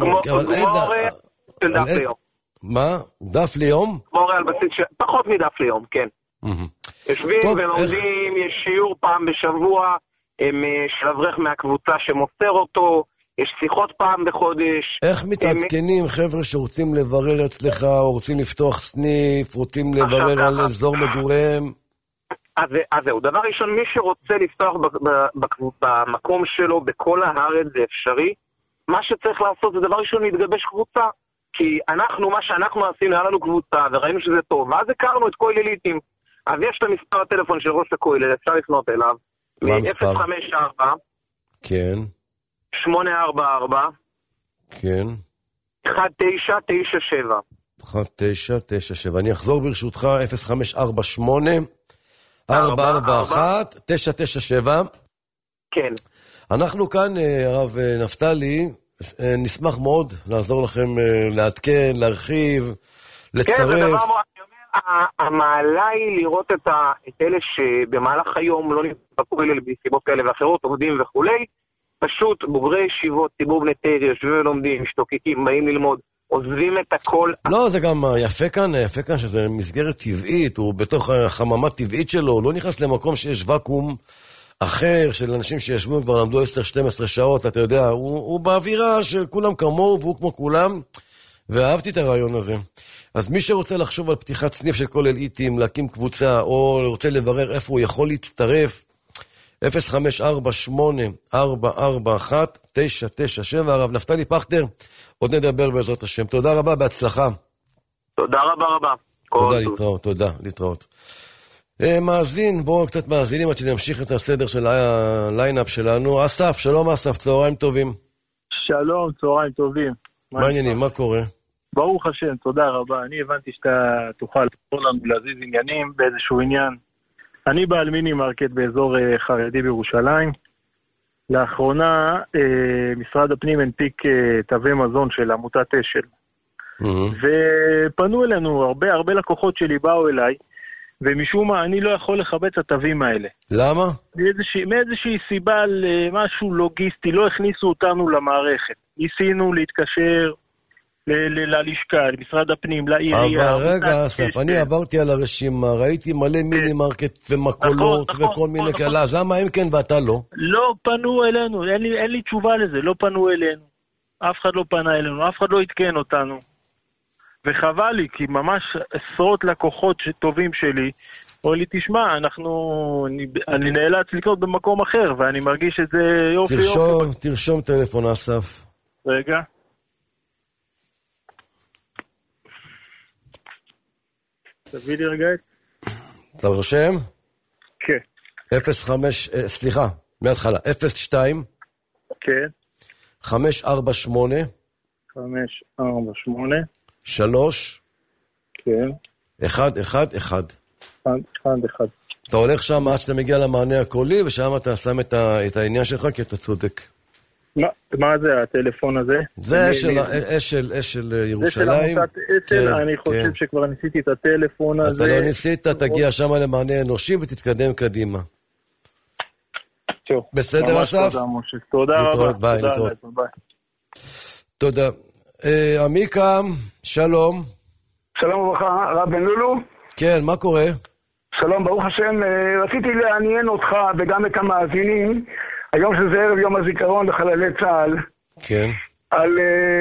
דף ליום. מה? דף ליום? פחות מדף ליום, כן. יושבים ולומדים, יש שיעור פעם בשבוע, של אברך מהקבוצה שמוסר אותו, יש שיחות פעם בחודש. איך מתעדכנים חבר'ה שרוצים לברר אצלך, או רוצים לפתוח סניף, רוצים לברר על אזור מגוריהם? אז זהו, דבר ראשון, מי שרוצה לפתוח במקום שלו, בכל הארץ זה אפשרי, מה שצריך לעשות זה דבר ראשון להתגבש קבוצה, כי מה שאנחנו עשינו, היה לנו קבוצה, וראינו שזה טוב, ואז הכרנו את כולליטים. אז יש את המספר הטלפון של ראש הכולל, אפשר לפנות אליו, מ-054, כן. 844, כן. 1997. 1997. אני אחזור ברשותך, 0548 441 997. כן. אנחנו כאן, הרב נפתלי, נשמח מאוד לעזור לכם לעדכן, להרחיב, לצרף. כן, זה דבר, המעלה היא לראות את אלה שבמהלך היום לא נתפקו אלה בסיבות כאלה ואחרות, עובדים וכולי, פשוט בוגרי ישיבות, ציבור בני תרא, יושבים ולומדים, משתוקקים, באים ללמוד, עוזבים את הכל. לא, זה גם יפה כאן שזה מסגרת טבעית, הוא בתוך החממה טבעית שלו, הוא לא נכנס למקום שיש וקום אחר של אנשים שישבו כבר למדו 10-12 שעות, אתה יודע, הוא באווירה של כולם כמוהו והוא כמו כולם, ואהבתי את הרעיון הזה. אז מי שרוצה לחשוב על פתיחת סניף של כולל איטים, להקים קבוצה, או רוצה לברר איפה הוא יכול להצטרף, 0548-441-997, הרב נפתלי פכטר, עוד נדבר בעזרת השם. תודה רבה, בהצלחה. תודה רבה. תודה, להתראות. מאזין, בואו קצת מאזינים עד שנמשיך את הסדר של הליינאפ שלנו. אסף, שלום אסף, צהריים טובים. שלום, צהריים טובים. מה העניינים, מה קורה? ברוך השם, תודה רבה. אני הבנתי שאתה תוכל לעזור לנו להזיז עניינים באיזשהו עניין. אני בעל מיני מרקט באזור חרדי בירושלים. לאחרונה משרד הפנים הנפיק תווי מזון של עמותת אשל. ופנו אלינו, הרבה לקוחות שלי באו אליי, ומשום מה אני לא יכול לחבץ את התווים האלה. למה? מאיזושהי סיבה למשהו לוגיסטי, לא הכניסו אותנו למערכת. ניסינו להתקשר ללשכה, למשרד הפנים, לעירייה. אבל רגע, אסף, אני עברתי על הרשימה, ראיתי מלא מיני מרקט ומקולות וכל מיני כאלה, אז למה הם כן ואתה לא? לא פנו אלינו, אין לי תשובה לזה, לא פנו אלינו. אף אחד לא פנה אלינו, אף אחד לא התקן אותנו. וחבל לי, כי ממש עשרות לקוחות טובים שלי, או לי תשמע, אני נאלץ לקנות במקום אחר, ואני מרגיש את זה יופי. תרשום טלפון, אסף. רגע. תביא לי רגע. אתה רושם? כן. 05, סליחה, מההתחלה, 02. כן. 548. 548. 3. כן. 111. 111. אתה הולך שם עד שאתה מגיע למענה הקולי, ושם אתה שם את העניין שלך, כי אתה צודק. מה זה הטלפון הזה? זה אשל ירושלים. זה של עמותת אשל, אני חושב שכבר ניסיתי את הטלפון הזה. אתה לא ניסית, תגיע שם למענה אנושי ותתקדם קדימה. בסדר, אסף? תודה רבה. ביי, להתראות. תודה. עמיקם, שלום. שלום וברכה, רב בן לולו. כן, מה קורה? שלום, ברוך השם. רציתי לעניין אותך וגם את המאזינים, היום שזה ערב יום הזיכרון לחללי צה"ל. כן. על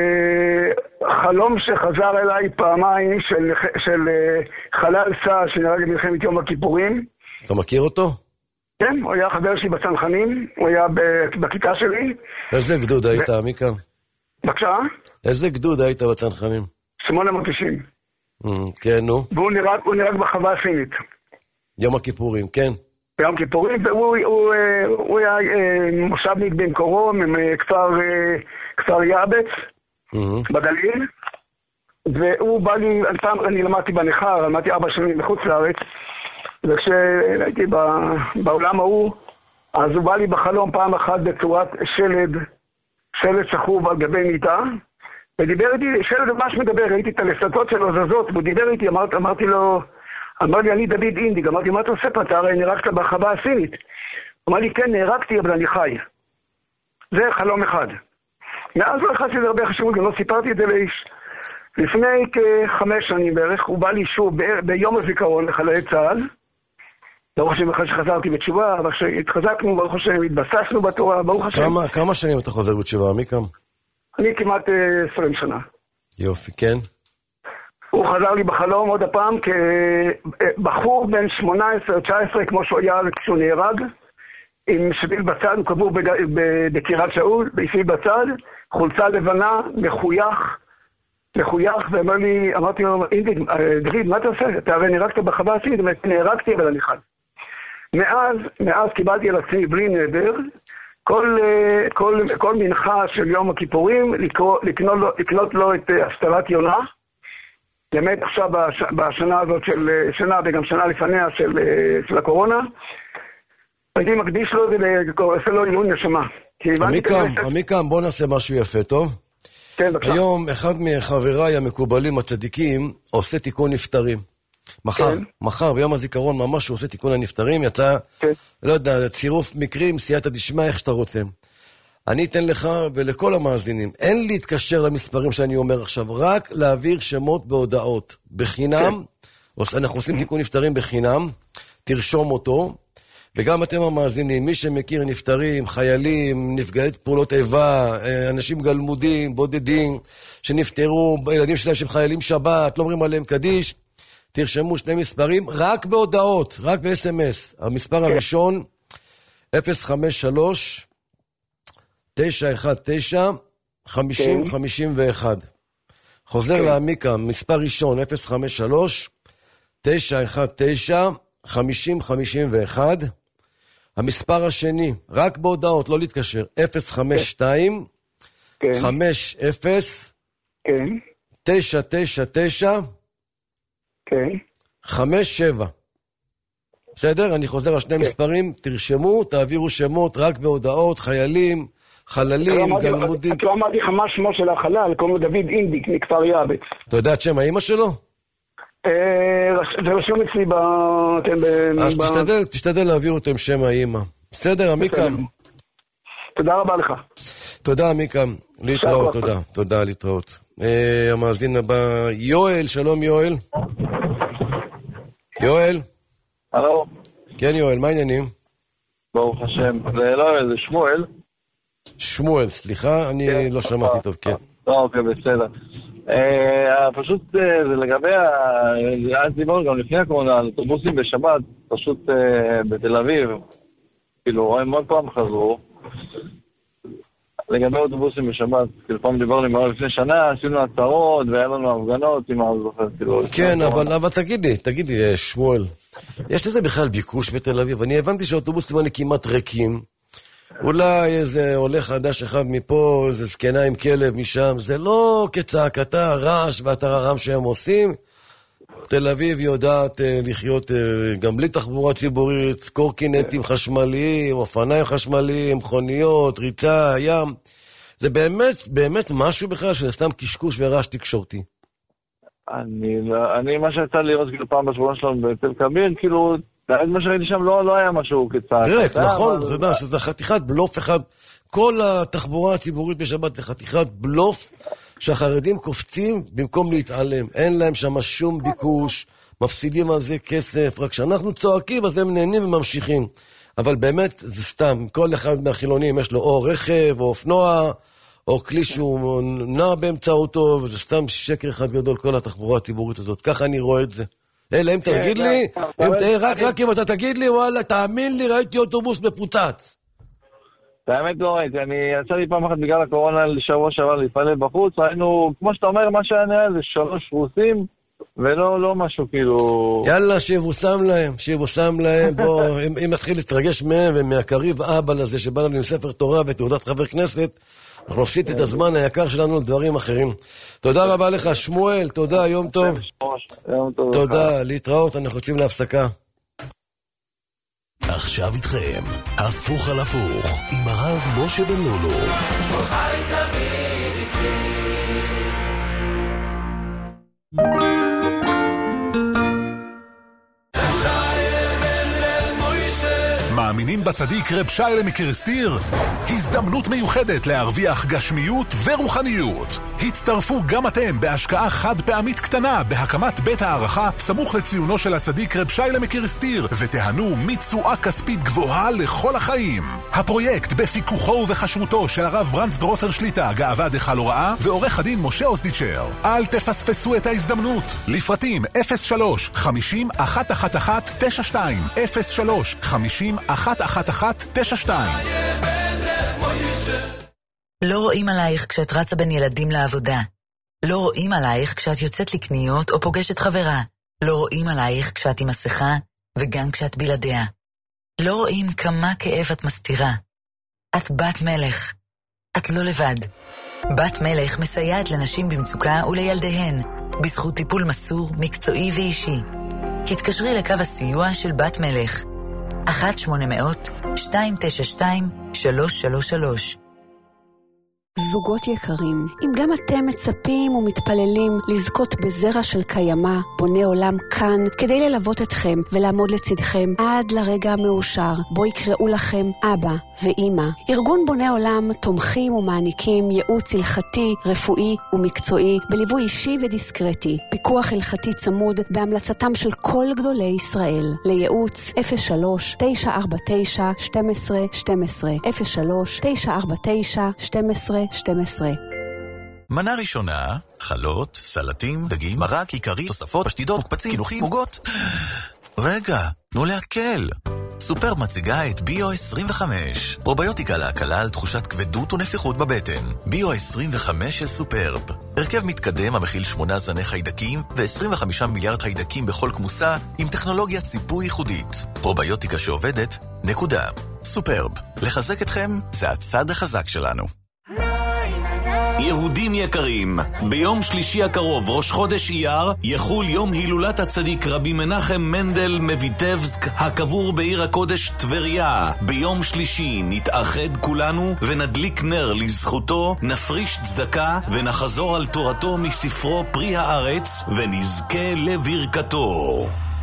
חלום שחזר אליי פעמיים של חלל צה"ל שנהרג במלחמת יום הכיפורים. אתה מכיר אותו? כן, הוא היה חבר שלי בצנחנים, הוא היה בכיתה שלי. איזה גדוד היית, עמיקם? בבקשה? איזה גדוד היית בצנחנים? 890. כן, נו. והוא נהרג בחווה הסינית. יום הכיפורים, כן. ביום כיפורים, והוא היה מושבניק במקורו, מכפר יעבץ, בגליל, והוא בא לי, אני למדתי בנחר, למדתי 4 שנים בחוץ לארץ, וכשהייתי בעולם ההוא, אז הוא בא לי בחלום פעם אחת בצורת שלד שכוב על גבי מיטה, ודיבר איתי, שלד ממש מדבר, ראיתי את הלסתות שלו זזות, והוא דיבר איתי, אמרתי לו, אמר לי, אני דוד אינדיג, אמרתי, מה אתה עושה פה? אתה הרי נהרגת בחווה הסינית. אמר לי, כן, נהרגתי, אבל אני חי. זה חלום אחד. מאז לא נכנסתי להרבה חשיבות, גם לא סיפרתי את זה לאיש. לפני כ5 שנים בערך, הוא בא לי שוב ביום הזיכרון לחללי צה"ל. ברוך השם, אחרי שחזרתי בתשובה, אבל כשהתחזקנו, ברוך השם, התבססנו בתורה, ברוך השם. כמה שנים אתה חוזר בתשובה, עמיקם? אני כמעט 20 שנה. יופי, כן. הוא חזר לי בחלום עוד הפעם כבחור בן 18 או 19, כמו שהוא היה כשהוא נהרג, עם שביל בצד, הוא קבור בקירת שאול, בשביל בצד, חולצה לבנה, מחוייך, ואמר לי, אמרתי לו, אינדיג, דוד, מה אתה עושה? אתה הרי נהרגת בחווה הסינית, נהרגתי, אבל אני חי. מאז קיבלתי על עצמי בלי נדר, כל מנחה של יום הכיפורים, לקנות לו את הסתרת יונה, באמת עכשיו בשנה הזאת של שנה וגם שנה לפניה של הקורונה, הייתי מקדיש לו ועושה לו עילוי נשמה. עמיקם, בוא נעשה משהו יפה, טוב? כן, בבקשה. היום אחד מחבריי המקובלים הצדיקים עושה תיקון נפטרים. מחר, ביום הזיכרון ממש הוא עושה תיקון הנפטרים, יצא, לא יודע, צירוף מקרים, סייעתא דשמיא, איך שאתה רוצה. אני אתן לך ולכל המאזינים, אין להתקשר למספרים שאני אומר עכשיו, רק להעביר שמות בהודעות, בחינם, אנחנו עושים תיקון נפטרים בחינם, תרשום אותו, וגם אתם המאזינים, מי שמכיר נפטרים, חיילים, נפגעי פעולות איבה, אנשים גלמודים, בודדים, שנפטרו, ילדים שלהם שהם חיילים שבת, לא אומרים עליהם קדיש, תרשמו שני מספרים, רק בהודעות, רק ב-SMS. המספר הראשון, 053-919-5051. חוזר לעמיקה, מספר ראשון, 053-919-5051. המספר השני, רק בהודעות, לא להתקשר, 052-50-999-57. בסדר? אני חוזר על שני מספרים, תרשמו, תעבירו שמות רק בהודעות, חיילים, חללים, גלמודים. את לא אמרתי לך מה שמו של החלל, קוראים לו דוד אינדיק מכפר יעבץ. אתה יודע את שם האמא שלו? זה רשום אצלי אז תשתדל להעביר אותו עם שם האמא. בסדר, עמיקם? תודה רבה לך. תודה, עמיקם. להתראות, תודה, להתראות. המאזין הבא, יואל, שלום יואל. יואל? הלו. כן יואל, מה העניינים? ברוך השם. זה לא יואל, זה שמואל. שמואל, סליחה, אני לא שמעתי טוב, כן. אוקיי, בסדר. פשוט זה לגבי, אז דיברנו גם לפני הקורונה על אוטובוסים בשבת, פשוט בתל אביב, כאילו הם עוד פעם חזרו, לגבי אוטובוסים בשבת, כאילו פעם דיברנו מאוד לפני שנה, עשינו הצהרות והיה לנו הפגנות עם הזוכר, כאילו... כן, אבל תגידי, שמואל, יש לזה בכלל ביקוש בתל אביב? אני הבנתי שהאוטובוסים האלה כמעט ריקים, אולי איזה עולה חדש אחד מפה, איזה זקנה עם כלב משם, זה לא כצעקתה, רעש והטררם שהם עושים. תל אביב יודעת לחיות גם בלי תחבורה ציבורית, קורקינטים חשמליים, אופניים חשמליים, מכוניות, ריצה, ים. זה באמת משהו בכלל שזה סתם קשקוש ורעש תקשורתי. אני מה שיצא לראות כאילו פעם בשבועון שלנו בתל כביר, כאילו... מה שראיתי שם לא היה משהו כצעק. ריק, נכון, זה יודע שזה חתיכת בלוף אחד. כל התחבורה הציבורית בשבת זה חתיכת בלוף שהחרדים קופצים במקום להתעלם. אין להם שם שום ביקוש, מפסידים על זה כסף, רק כשאנחנו צועקים אז הם נהנים וממשיכים. אבל באמת זה סתם, כל אחד מהחילונים יש לו או רכב או אופנוע או כלי שהוא נע באמצעותו, וזה סתם שקר אחד גדול כל התחבורה הציבורית הזאת. ככה אני רואה את זה. אלא אם תגיד לי, רק אם אתה תגיד לי, וואלה, תאמין לי, ראיתי אוטובוס מפוצץ. האמת לא ראיתי, אני יצאתי פעם אחת בגלל הקורונה לשבוע שעבר להתפלל בחוץ, ראינו, כמו שאתה אומר, מה שהיה נראה זה 3 רוסים, ולא משהו כאילו... יאללה, שיבוסם להם, בוא, אם נתחיל להתרגש מהם ומהקריב אבא לזה שבא לנו עם ספר תורה ותעודת חבר כנסת, אנחנו נפסיד את הזמן היקר שלנו לדברים אחרים. תודה רבה לך, שמואל, תודה, יום טוב. תודה, להתראות, אנחנו יוצאים להפסקה. עכשיו איתכם, הפוך על הפוך, עם הרב משה בן לולו. חי תמיד איתי. מאמינים בצדיק רב שיילה מקריסטיר? הזדמנות מיוחדת להרוויח גשמיות ורוחניות. הצטרפו גם אתם בהשקעה חד פעמית קטנה בהקמת בית הערכה סמוך לציונו של הצדיק רב שיילה מקריסטיר, ותיהנו מתשואה כספית גבוהה לכל החיים. הפרויקט בפיקוחו ובחשבותו של הרב ברנץ דרוסר שליטה, גאווה דחל הוראה, ועורך הדין משה אוסדיצ'ר. אל תפספסו את ההזדמנות. לפרטים 03-50-111-92 03-50-111-92. לא רואים עלייך כשאת רצה בין ילדים לעבודה. לא רואים עלייך כשאת יוצאת לקניות או פוגשת חברה. לא רואים עלייך כשאת עם מסכה וגם כשאת בלעדיה. לא רואים כמה כאב את מסתירה. את בת מלך. את לא לבד. בת מלך מסייעת לנשים במצוקה ולילדיהן. בזכות טיפול מסור, מקצועי ואישי. התקשרי לקו הסיוע של בת מלך. 1-800-292-333. זוגות יקרים, אם גם אתם מצפים ומתפללים לזכות בזרע של קיימה, בונה עולם כאן כדי ללוות אתכם ולעמוד לצדכם עד לרגע המאושר, בו יקראו לכם אבא ואמא. ארגון בונה עולם תומכים ומעניקים ייעוץ הלכתי, רפואי ומקצועי בליווי אישי ודיסקרטי, פיקוח הלכתי צמוד בהמלצתם של כל גדולי ישראל. לייעוץ 03-949-1212 03-949-1212. מנה ראשונה, חלות, סלטים, דגים, מרק, עיקרי, תוספות, פשטידות, מוקפצים, קינוחים, עוגות. רגע, תנו להקל. סופרב מציגה את ביו 25. פרוביוטיקה להקלה על תחושת כבדות ונפיחות בבטן. ביו 25 של סופרב. הרכב מתקדם המכיל 8 זני חיידקים ו-25 מיליארד חיידקים בכל כמוסה עם טכנולוגיית ציפוי ייחודית. פרוביוטיקה שעובדת, נקודה. סופרב. לחזק אתכם זה הצד החזק שלנו. יהודים יקרים, ביום שלישי הקרוב, ראש חודש אייר, יחול יום הילולת הצדיק רבי מנחם מנדל מויטבסק, הקבור בעיר הקודש טבריה. ביום שלישי נתאחד כולנו ונדליק נר לזכותו, נפריש צדקה ונחזור על תורתו מספרו פרי הארץ ונזכה לברכתו.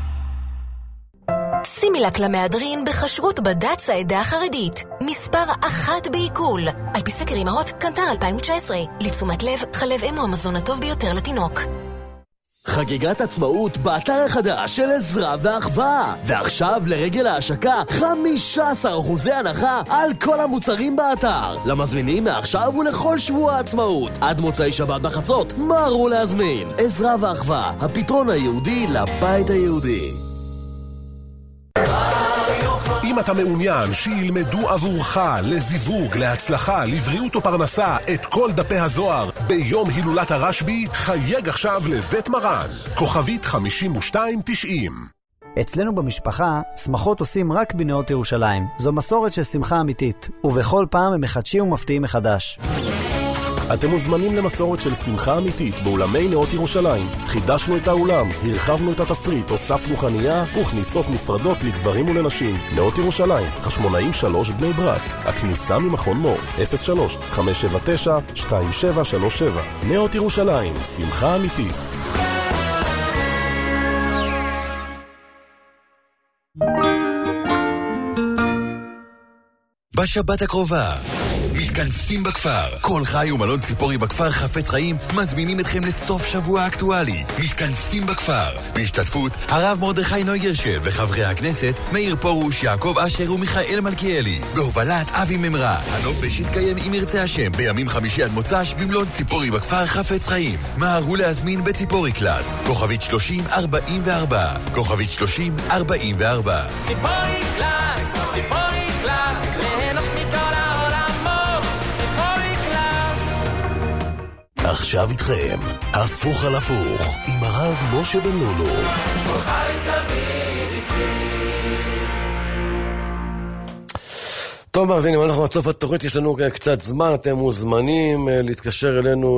שימי לק למהדרין בחשרות בד"ץ העדה החרדית. מספר 1 בעיכול. על פי סקר אמהות, קנטר 2019. לתשומת לב, חלב אם הוא המזון הטוב ביותר לתינוק. חגיגת עצמאות באתר החדש של עזרה ואחווה. ועכשיו לרגל ההשקה 15% הנחה על כל המוצרים באתר. למזמינים מעכשיו ולכל שבוע העצמאות. עד מוצאי שבת בחצות, מהרו להזמין. עזרה ואחווה, הפתרון היהודי לבית היהודי. אם אתה מעוניין שילמדו עבורך לזיווג, להצלחה, לבריאות ופרנסה את כל דפי הזוהר ביום הילולת הרשב"י, חייג עכשיו לבית מרן, כוכבית 5290. אצלנו במשפחה, שמחות עושים רק בנאות ירושלים. זו מסורת של שמחה אמיתית, ובכל פעם הם מחדשים ומפתיעים מחדש. אתם מוזמנים למסורת של שמחה אמיתית באולמי נאות ירושלים. חידשנו את האולם, הרחבנו את התפריט, הוספנו חנייה וכניסות נפרדות לגברים ולנשים. נאות ירושלים, חשמונאים 3 בני ברק. הכניסה ממכון מור, 03-579-2737. נאות ירושלים, שמחה אמיתית. בשבת הקרובה מתכנסים בכפר. כל חי ומלון ציפורי בכפר חפץ חיים מזמינים אתכם לסוף שבוע אקטואלי. מתכנסים בכפר בהשתתפות הרב מרדכי נויגרשל וחברי הכנסת מאיר פרוש, יעקב אשר ומיכאל מלכיאלי, בהובלת אבי ממרה. הנופש יתקיים אם ירצה השם בימים חמישי עד מוצ"ש במלון ציפורי בכפר חפץ חיים. מהרו להזמין בציפורי קלאס, כוכבית 3044, כוכבית 3044. ציפורי קלאס, ציפורי קלאס, ליהנות מכל העולמות, ציפורי קלאס. עכשיו איתכם, הפוך על הפוך, עם הרב משה בן לולו. חי תמיד איתי. טוב, אז הנה, אנחנו עד סוף התוכנית, יש לנו קצת זמן, אתם מוזמנים להתקשר אלינו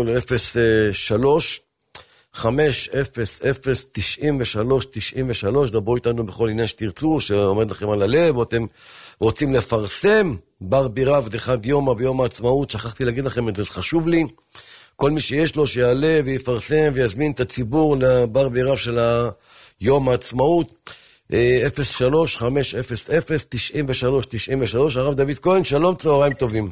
ל-0-3-500-93-93, דברו איתנו בכל עניין שתרצו, שעומד לכם על הלב, או אתם רוצים לפרסם בר בירה ודחד יומא ביום העצמאות, שכחתי להגיד לכם את זה, זה חשוב לי. כל מי שיש לו שיעלה ויפרסם ויזמין את הציבור לבר בירה של יום העצמאות, 03-500-93-93. הרב דוד כהן, שלום, צהריים טובים.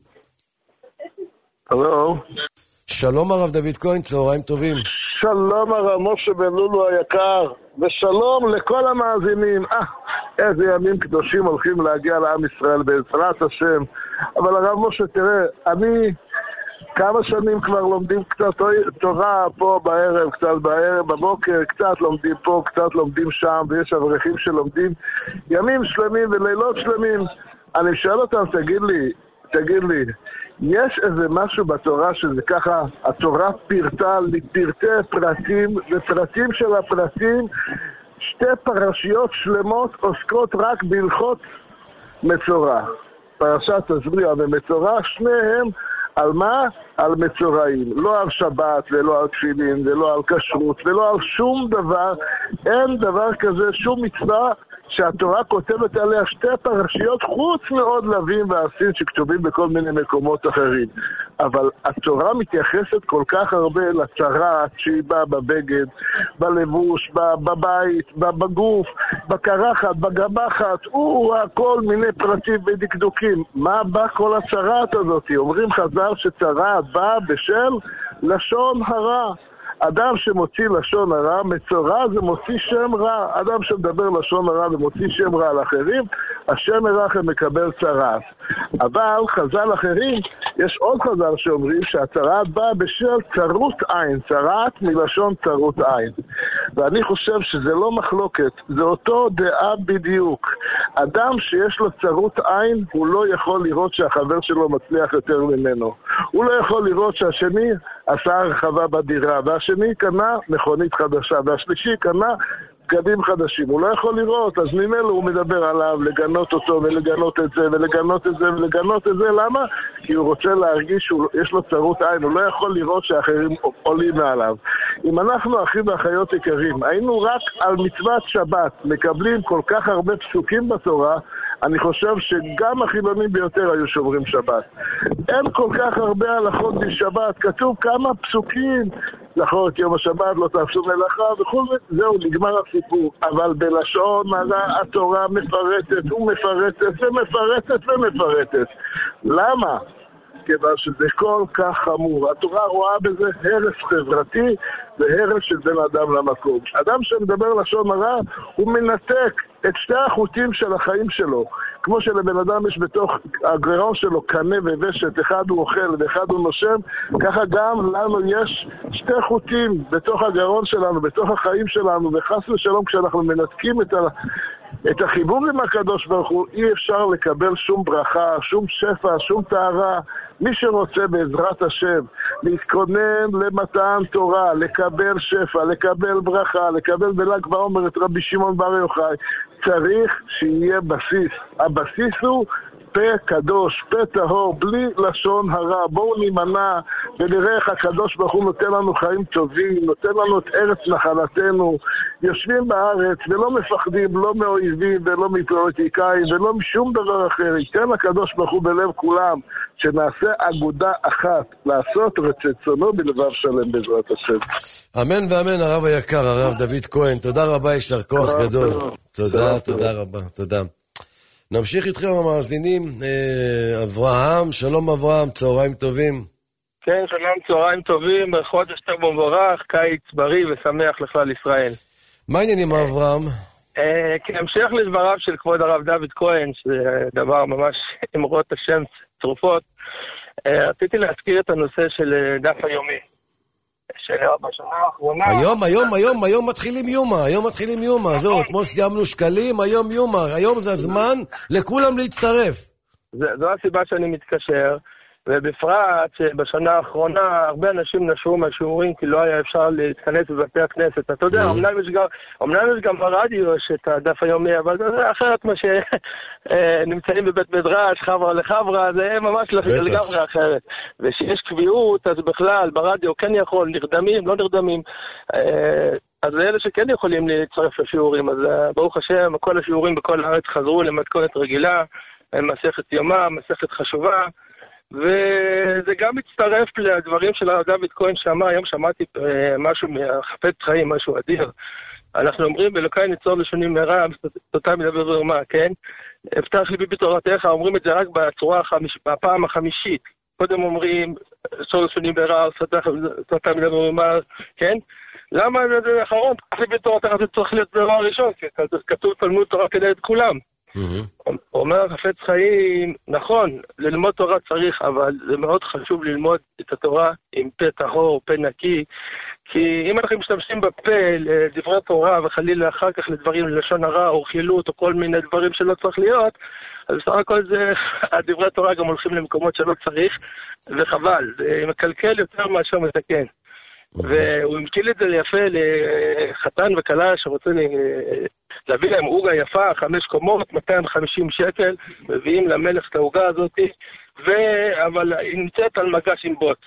הלו. שלום הרב דוד כהן, צהריים טובים. שלום הרב משה בן לולו היקר, ושלום לכל המאזינים. איזה ימים קדושים הולכים להגיע לעם ישראל בעזרת השם. אבל הרב משה, תראה, אני כמה שנים כבר לומדים קצת תורה פה בערב, קצת בערב, בבוקר, קצת לומדים פה, קצת לומדים שם, ויש אברכים שלומדים ימים שלמים ולילות שלמים. אני שואל אותם, תגיד לי, יש איזה משהו בתורה שזה ככה, התורה פירטה לפרטי פרטים, ופרטים של הפרטים, שתי פרשיות שלמות עוסקות רק בהלכות מצורע. פרשת תזריע ומצורע, שניהם על מה? על מצורעים. לא על שבת ולא על תפילין ולא על כשרות ולא על שום דבר. אין דבר כזה, שום מצווה שהתורה כותבת עליה שתי פרשיות חוץ מאוד לווים ועשים שכתובים בכל מיני מקומות אחרים. אבל התורה מתייחסת כל כך הרבה לצרת שהיא באה בבגד, בלבוש, בבית, בגוף, בקרחת, בגבחת, כל מיני פרטים ודקדוקים. מה בא כל הצרת הזאת? אומרים חז"ל שצרת באה בשל לשון הרע. אדם שמוציא לשון הרע, מצורע זה מוציא שם רע. אדם שמדבר לשון הרע ומוציא שם רע על אחרים, השם ירחם מקבל צרעת. אבל חז"ל אחרים, יש עוד חז"ל שאומרים שהצרעת באה בשל צרות עין, צרעת מלשון צרות עין. ואני חושב שזה לא מחלוקת, זה אותו דעה בדיוק. אדם שיש לו צרות עין, הוא לא יכול לראות שהחבר שלו מצליח יותר ממנו. הוא לא יכול לראות שהשני עשה הרחבה בדירה, והשני קנה מכונית חדשה, והשלישי קנה בגדים חדשים. הוא לא יכול לראות, אז ממנו הוא מדבר עליו, לגנות אותו ולגנות את זה ולגנות את זה ולגנות את זה. למה? כי הוא רוצה להרגיש שיש לו צרות עין, הוא לא יכול לראות שאחרים עולים מעליו. אם אנחנו אחים ואחיות יקרים, היינו רק על מצוות שבת, מקבלים כל כך הרבה פסוקים בתורה, אני חושב שגם החילונים ביותר היו שומרים שבת. אין כל כך הרבה הלכות בשבת, כתוב כמה פסוקים, זכור את יום השבת, לא תעשו מלאכה וכו', זהו, נגמר הסיפור. אבל בלשון הרע התורה מפרטת ומפרטת ומפרטת ומפרטת. למה? כיוון שזה כל כך חמור. התורה רואה בזה הרס חברתי והרס של בן אדם למקום. אדם שמדבר לשון הרע, הוא מנתק את שתי החוטים של החיים שלו. כמו שלבן אדם יש בתוך הגרון שלו קנה וושת, אחד הוא אוכל ואחד הוא נושם, ככה גם לנו יש שתי חוטים בתוך הגרון שלנו, בתוך החיים שלנו, וחס ושלום כשאנחנו מנתקים את החיבור עם הקדוש ברוך הוא, אי אפשר לקבל שום ברכה, שום שפע, שום טהרה. מי שרוצה בעזרת השם להתכונן למתן תורה, לקבל שפע, לקבל ברכה, לקבל בל"ג בעומר את רבי שמעון בר יוחאי, צריך שיהיה בסיס. הבסיס הוא פה קדוש, פה טהור, בלי לשון הרע. בואו נימנע ונראה איך הקדוש ברוך הוא נותן לנו חיים טובים, נותן לנו את ארץ נחלתנו. יושבים בארץ ולא מפחדים, לא מאויבים ולא מפוליטיקאים ולא משום דבר אחר. ייתן הקדוש ברוך הוא בלב כולם שנעשה אגודה אחת, לעשות רצונו בלבב שלם בעזרת השם. אמן ואמן. הרב היקר, הרב דוד כהן, תודה רבה, יישר כוח גדול. תודה רבה, תודה. נמשיך איתכם המאזינים. אברהם, שלום אברהם, צהריים טובים. כן, שלום, צהריים טובים, חודש טוב ומבורך, קיץ בריא ושמח לכלל ישראל. מה העניינים אברהם? כהמשך לדבריו של כבוד הרב דוד כהן, שזה דבר ממש אמרות השם צרופות, רציתי להזכיר את הנושא של דף היומי. בשנה האחרונה... היום מתחילים יומה, זהו, כמו סיימנו שקלים, היום יומה, היום זה הזמן לכולם להצטרף. זו הסיבה שאני מתקשר, ובפרט שבשנה האחרונה הרבה אנשים נשרו מהשיעורים כי לא היה אפשר להתכנס בבתי הכנסת. אתה יודע, אמנם יש גם ברדיו יש את הדף היומי, אבל זה אחרת מה שנמצאים בבית מדרש, חברה לחברה, זה ממש לגמרי אחרת. ושיש קביעות, אז בכלל ברדיו כן יכול, נרדמים, לא נרדמים. אז אלה שכן יכולים להצטרף לשיעורים, אז ברוך השם, כל השיעורים בכל הארץ חזרו למתכונת רגילה, מסכת יומא, מסכת חשובה, וזה גם מצטרף לדברים של הרב דוד כהן שאמר, היום שמעתי משהו מהחפץ חיים, משהו אדיר. אנחנו אומרים, אלוקי ניצור לשונים מרע, תודה מדבר ורמה, כן? הבטח לי בתורתך, אומרים את זה רק בפעם החמישית. קודם אומרים, ניצור לשונים מרע, תודה מדבר ורמה, כן? למה זה האחרון? הבטח לי בתורתך, זה צריך להיות דבר ראשון, כי כתוב תלמוד תורה כדי את כולם. אומר חפץ חיים, נכון, ללמוד תורה צריך, אבל זה מאוד חשוב ללמוד את התורה עם פה טהור, פה נקי, כי אם אנחנו משתמשים בפה לדברי תורה וחלילה אחר כך לדברים ללשון הרע או חילות או כל מיני דברים שלא צריך להיות, אז בסך הכל זה, הדברי תורה גם הולכים למקומות שלא צריך, וחבל, זה מקלקל יותר מאשר מתקן. והוא המקיל את זה יפה לחתן וכלה שרוצה להביא להם עוגה יפה, 5 קומות, 250 שקל, מביאים למלך את העוגה הזאת, אבל היא נמצאת על מגש עם בוץ.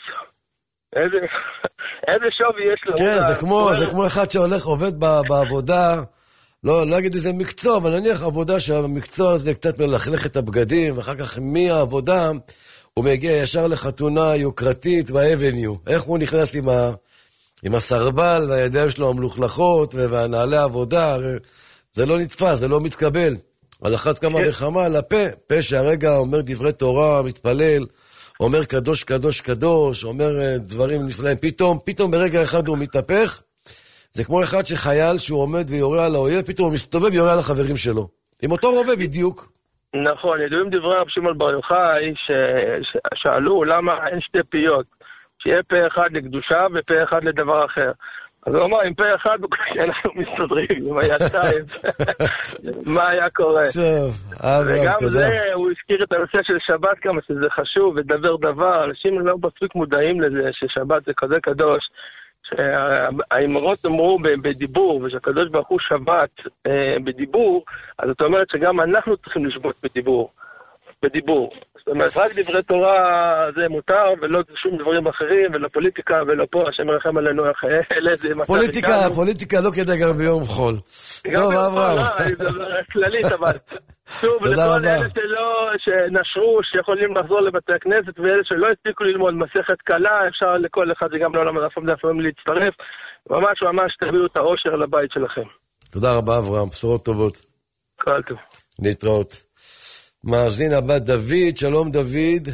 איזה שווי יש לו. כן, זה כמו אחד שהולך, עובד בעבודה, לא אגיד איזה מקצוע, אבל נניח עבודה שהמקצוע הזה קצת מלכלך את הבגדים, ואחר כך מהעבודה הוא מגיע ישר לחתונה יוקרתית באבניו. איך הוא נכנס עם הסרבל והידיים שלו המלוכלכות והנעלי העבודה, זה לא נתפס, זה לא מתקבל. על אחת כמה וכמה, לפה שהרגע אומר דברי תורה, מתפלל, אומר קדוש קדוש קדוש, אומר דברים נפלאים, פתאום ברגע אחד הוא מתהפך, זה כמו אחד שחייל שהוא עומד ויורה על האויב, פתאום הוא מסתובב ויורה על החברים שלו. עם אותו רובה בדיוק. נכון, ידועים דברי רב שמעון בר יוחאי, ששאלו למה אין 2 פיות, שיהיה פה אחד לקדושה ופה אחד לדבר אחר. אז הוא אמר, עם פה אחד אנחנו מסתדרים, עם הידיים, מה היה קורה. וגם זה, הוא הזכיר את הנושא של שבת כמה שזה חשוב, ודבר דבר, אנשים לא מספיק מודעים לזה, ששבת זה כזה קדוש, שהאמרות אמרו בדיבור, ושהקדוש ברוך הוא שבת בדיבור, אז זאת אומרת שגם אנחנו צריכים לשבות בדיבור. זאת אומרת, רק דברי תורה זה מותר, ולא שום דברים אחרים, ולא פוליטיקה, ולא פה, השם ירחם עלינו, פוליטיקה לא כדאי גם ביום חול. טוב, אברהם. זה כללית, אבל. שוב, לכל אלה שנשרו, שיכולים לחזור לבתי הכנסת, ואלה שלא הספיקו ללמוד מסכת קלה, אפשר לכל אחד, זה גם לעולם הרפורמים להצטרף. ממש תביאו את האושר לבית שלכם. תודה רבה, אברהם. בשורות טובות. כל טוב. להתראות. מאזין הבא דוד, שלום דוד.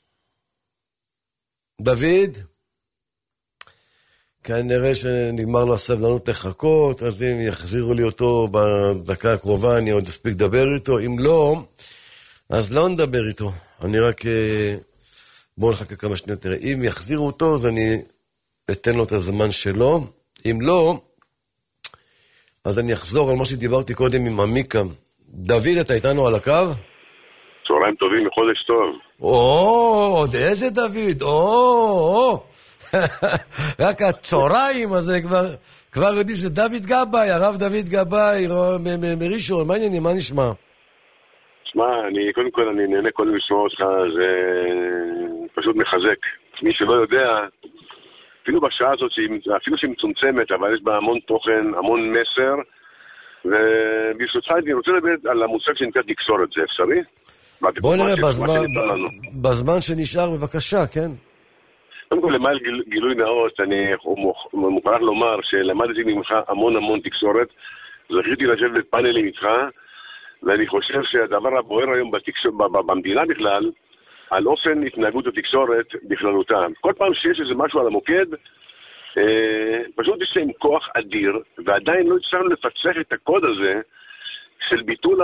דוד? כנראה שנגמר לו הסבלנות לחכות, אז אם יחזירו לי אותו בדקה הקרובה, אני עוד אספיק לדבר איתו. אם לא, אז לא נדבר איתו. אני רק... בואו נחכה כמה שניות. תראה, אם יחזירו אותו, אז אני אתן לו את הזמן שלו. אם לא, אז אני אחזור על מה שדיברתי קודם עם עמיקה. דוד, אתה איתנו על הקו? צהריים טובים וחודש טוב. עוד איזה דוד? רק הצהריים הזה כבר יודעים שזה דוד גבאי, הרב דוד גבאי מראשון. מה העניינים? מה נשמע? שמע, קודם כל אני נהנה קודם לשמוע אותך, זה פשוט מחזק. מי שלא יודע, אפילו בשעה הזאת, אפילו שהיא מצומצמת, אבל יש בה המון תוכן, המון מסר, וברשותך אני רוצה לדבר על המושג שנקרא תקשורת, זה אפשרי? בוא נראה, בזמן שנשאר בבקשה, כן? קודם כל, למעל גילוי נאות, אני מוכרח לומר שלמדתי ממך המון תקשורת, זכיתי לשבת בפאנלים איתך, ואני חושב שהדבר הבוער היום במדינה בכלל, על אופן התנהגות התקשורת בכללותה. כל פעם שיש איזה משהו על המוקד, פשוט יש להם כוח אדיר, ועדיין לא הצלחנו לפצח את הקוד הזה של ביטול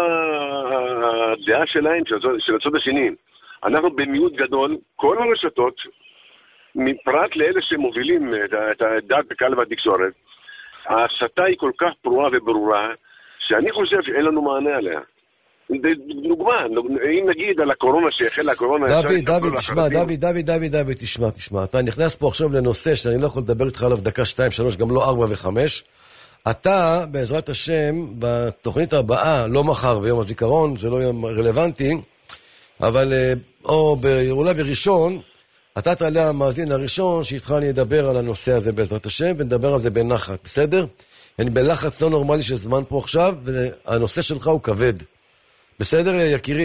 הדעה שלהם, של הצד השני. אנחנו במיעוט גדול, כל הרשתות, מפרט לאלה שמובילים את הדעת בקהל והתקשורת, ההסתה היא כל כך פרועה וברורה, שאני חושב שאין לנו מענה עליה. דוגמה, אם נגיד על הקורונה שהחלה הקורונה... דוד, תשמע, אתה נכנס פה עכשיו לנושא שאני לא יכול לדבר איתך עליו דקה, 2, 3, גם לא 4 ו5. אתה, בעזרת השם, בתוכנית הבאה, לא מחר ביום הזיכרון, זה לא יום רלוונטי, אבל, אולי בראשון, אתה תעלה המאזין הראשון, שאיתך אני אדבר על הנושא הזה בעזרת השם, ונדבר על זה בנחת, בסדר? אני בלחץ לא נורמלי של זמן פה עכשיו, והנושא שלך הוא כבד. בסדר, יקירי?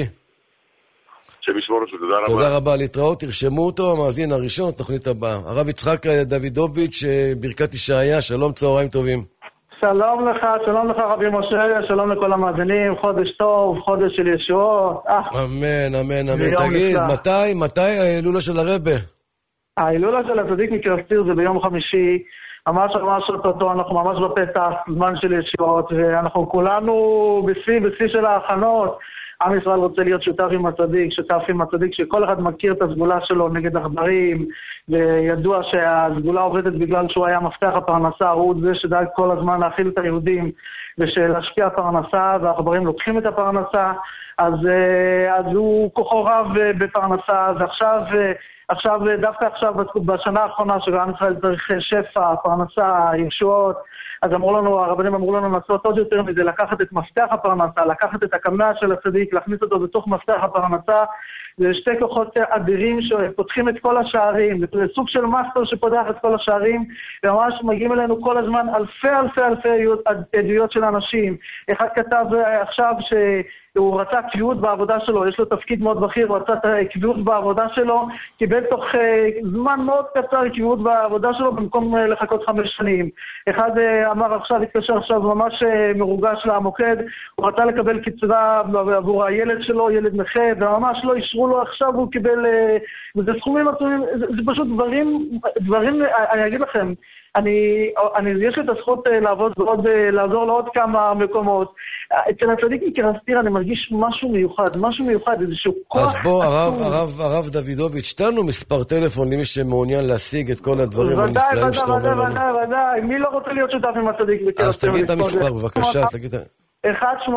שמשמור אותו, תודה רבה. תודה רבה, להתראות, תרשמו אותו, המאזין הראשון, תוכנית הבאה. הרב יצחק דוידוביץ', ברכת ישעיה, שלום, צהריים טובים. שלום לך רבי משה, שלום לכל המאזינים, חודש טוב, חודש של ישועות. אמן. תגיד, מתי ההילולה של הרבה? ההילולה של הצדיק מקרסטיר זה ביום חמישי, ממש אותו, אנחנו ממש בפתח, זמן של ישועות, ואנחנו כולנו בשיא של ההכנות. עם ישראל רוצה להיות שותף עם הצדיק, שכל אחד מכיר את הסגולה שלו נגד עכברים, וידוע שהסגולה עובדת בגלל שהוא היה מפתח הפרנסה, הוא זה שדאג כל הזמן להכיל את היהודים, ושלהשקיע פרנסה, והעכברים לוקחים את הפרנסה, אז הוא כוחו רב בפרנסה, ועכשיו, דווקא עכשיו, בשנה האחרונה שגם ישראל צריך שפע, פרנסה, ישועות, אז הרבנים אמרו לנו לעשות עוד יותר מזה, לקחת את מפתח הפרנסה, לקחת את הקמע של הצדיק, להכניס אותו בתוך מפתח הפרנסה, זה שתי כוחות אדירים שפותחים את כל השערים, זה סוג של מאסטר שפותח את כל השערים, וממש מגיעים אלינו כל הזמן אלפי עדויות של אנשים. אחד כתב עכשיו שהוא רצה קביעות בעבודה שלו, יש לו תפקיד מאוד בכיר, הוא רצה קביעות בעבודה שלו, קיבל תוך זמן מאוד קצר קביעות בעבודה שלו במקום לחכות 5 שנים. אחד אמר עכשיו, התקשר עכשיו ממש מרוגש למוקד, הוא רצה לקבל קצבה עבור הילד שלו, ילד נכה, וממש לא אישרו לו, עכשיו הוא קיבל, וזה סכומים עצומים, זה פשוט דברים, אני אגיד לכם, יש לי את הזכות לעבוד לעזור לעוד כמה מקומות. אצל הצדיק מקרסטיר אני מרגיש משהו מיוחד, איזשהו כוח. אז בוא, הרב דוידוביץ', תן לנו מספר טלפון למי שמעוניין להשיג את כל הדברים הנפלאים שאתה אומר לנו. ודאי, מי לא רוצה להיות שותף עם הצדיק מקרסטיר? אז תגיד את המספר, בבקשה, תגיד את... 1-800-860-866,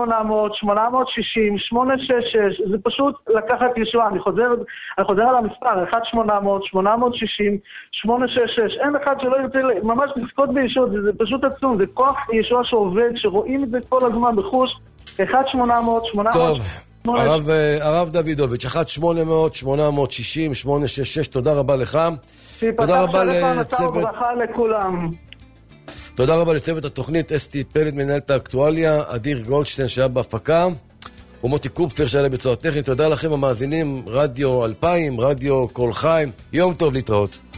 זה פשוט לקחת ישועה, אני חוזר על המספר, 1-800-860-866, אין אחד שלא ירצה ממש לזכות בישועות, זה פשוט עצום, זה כוח ישועה שעובד, שרואים את זה כל הזמן בחוש, 1-800-860. טוב, הרב דוידוביץ', 1-800-860-866, תודה רבה לך. תודה רבה לצוות. תודה רבה לצוות התוכנית, אסתי פלד מנהלת האקטואליה, אדיר גולדשטיין שהיה בהפקה, ומוטי קופפר שהיה בביצוע טכני. תודה לכם המאזינים, רדיו 2000, רדיו כל חי, יום טוב, להתראות.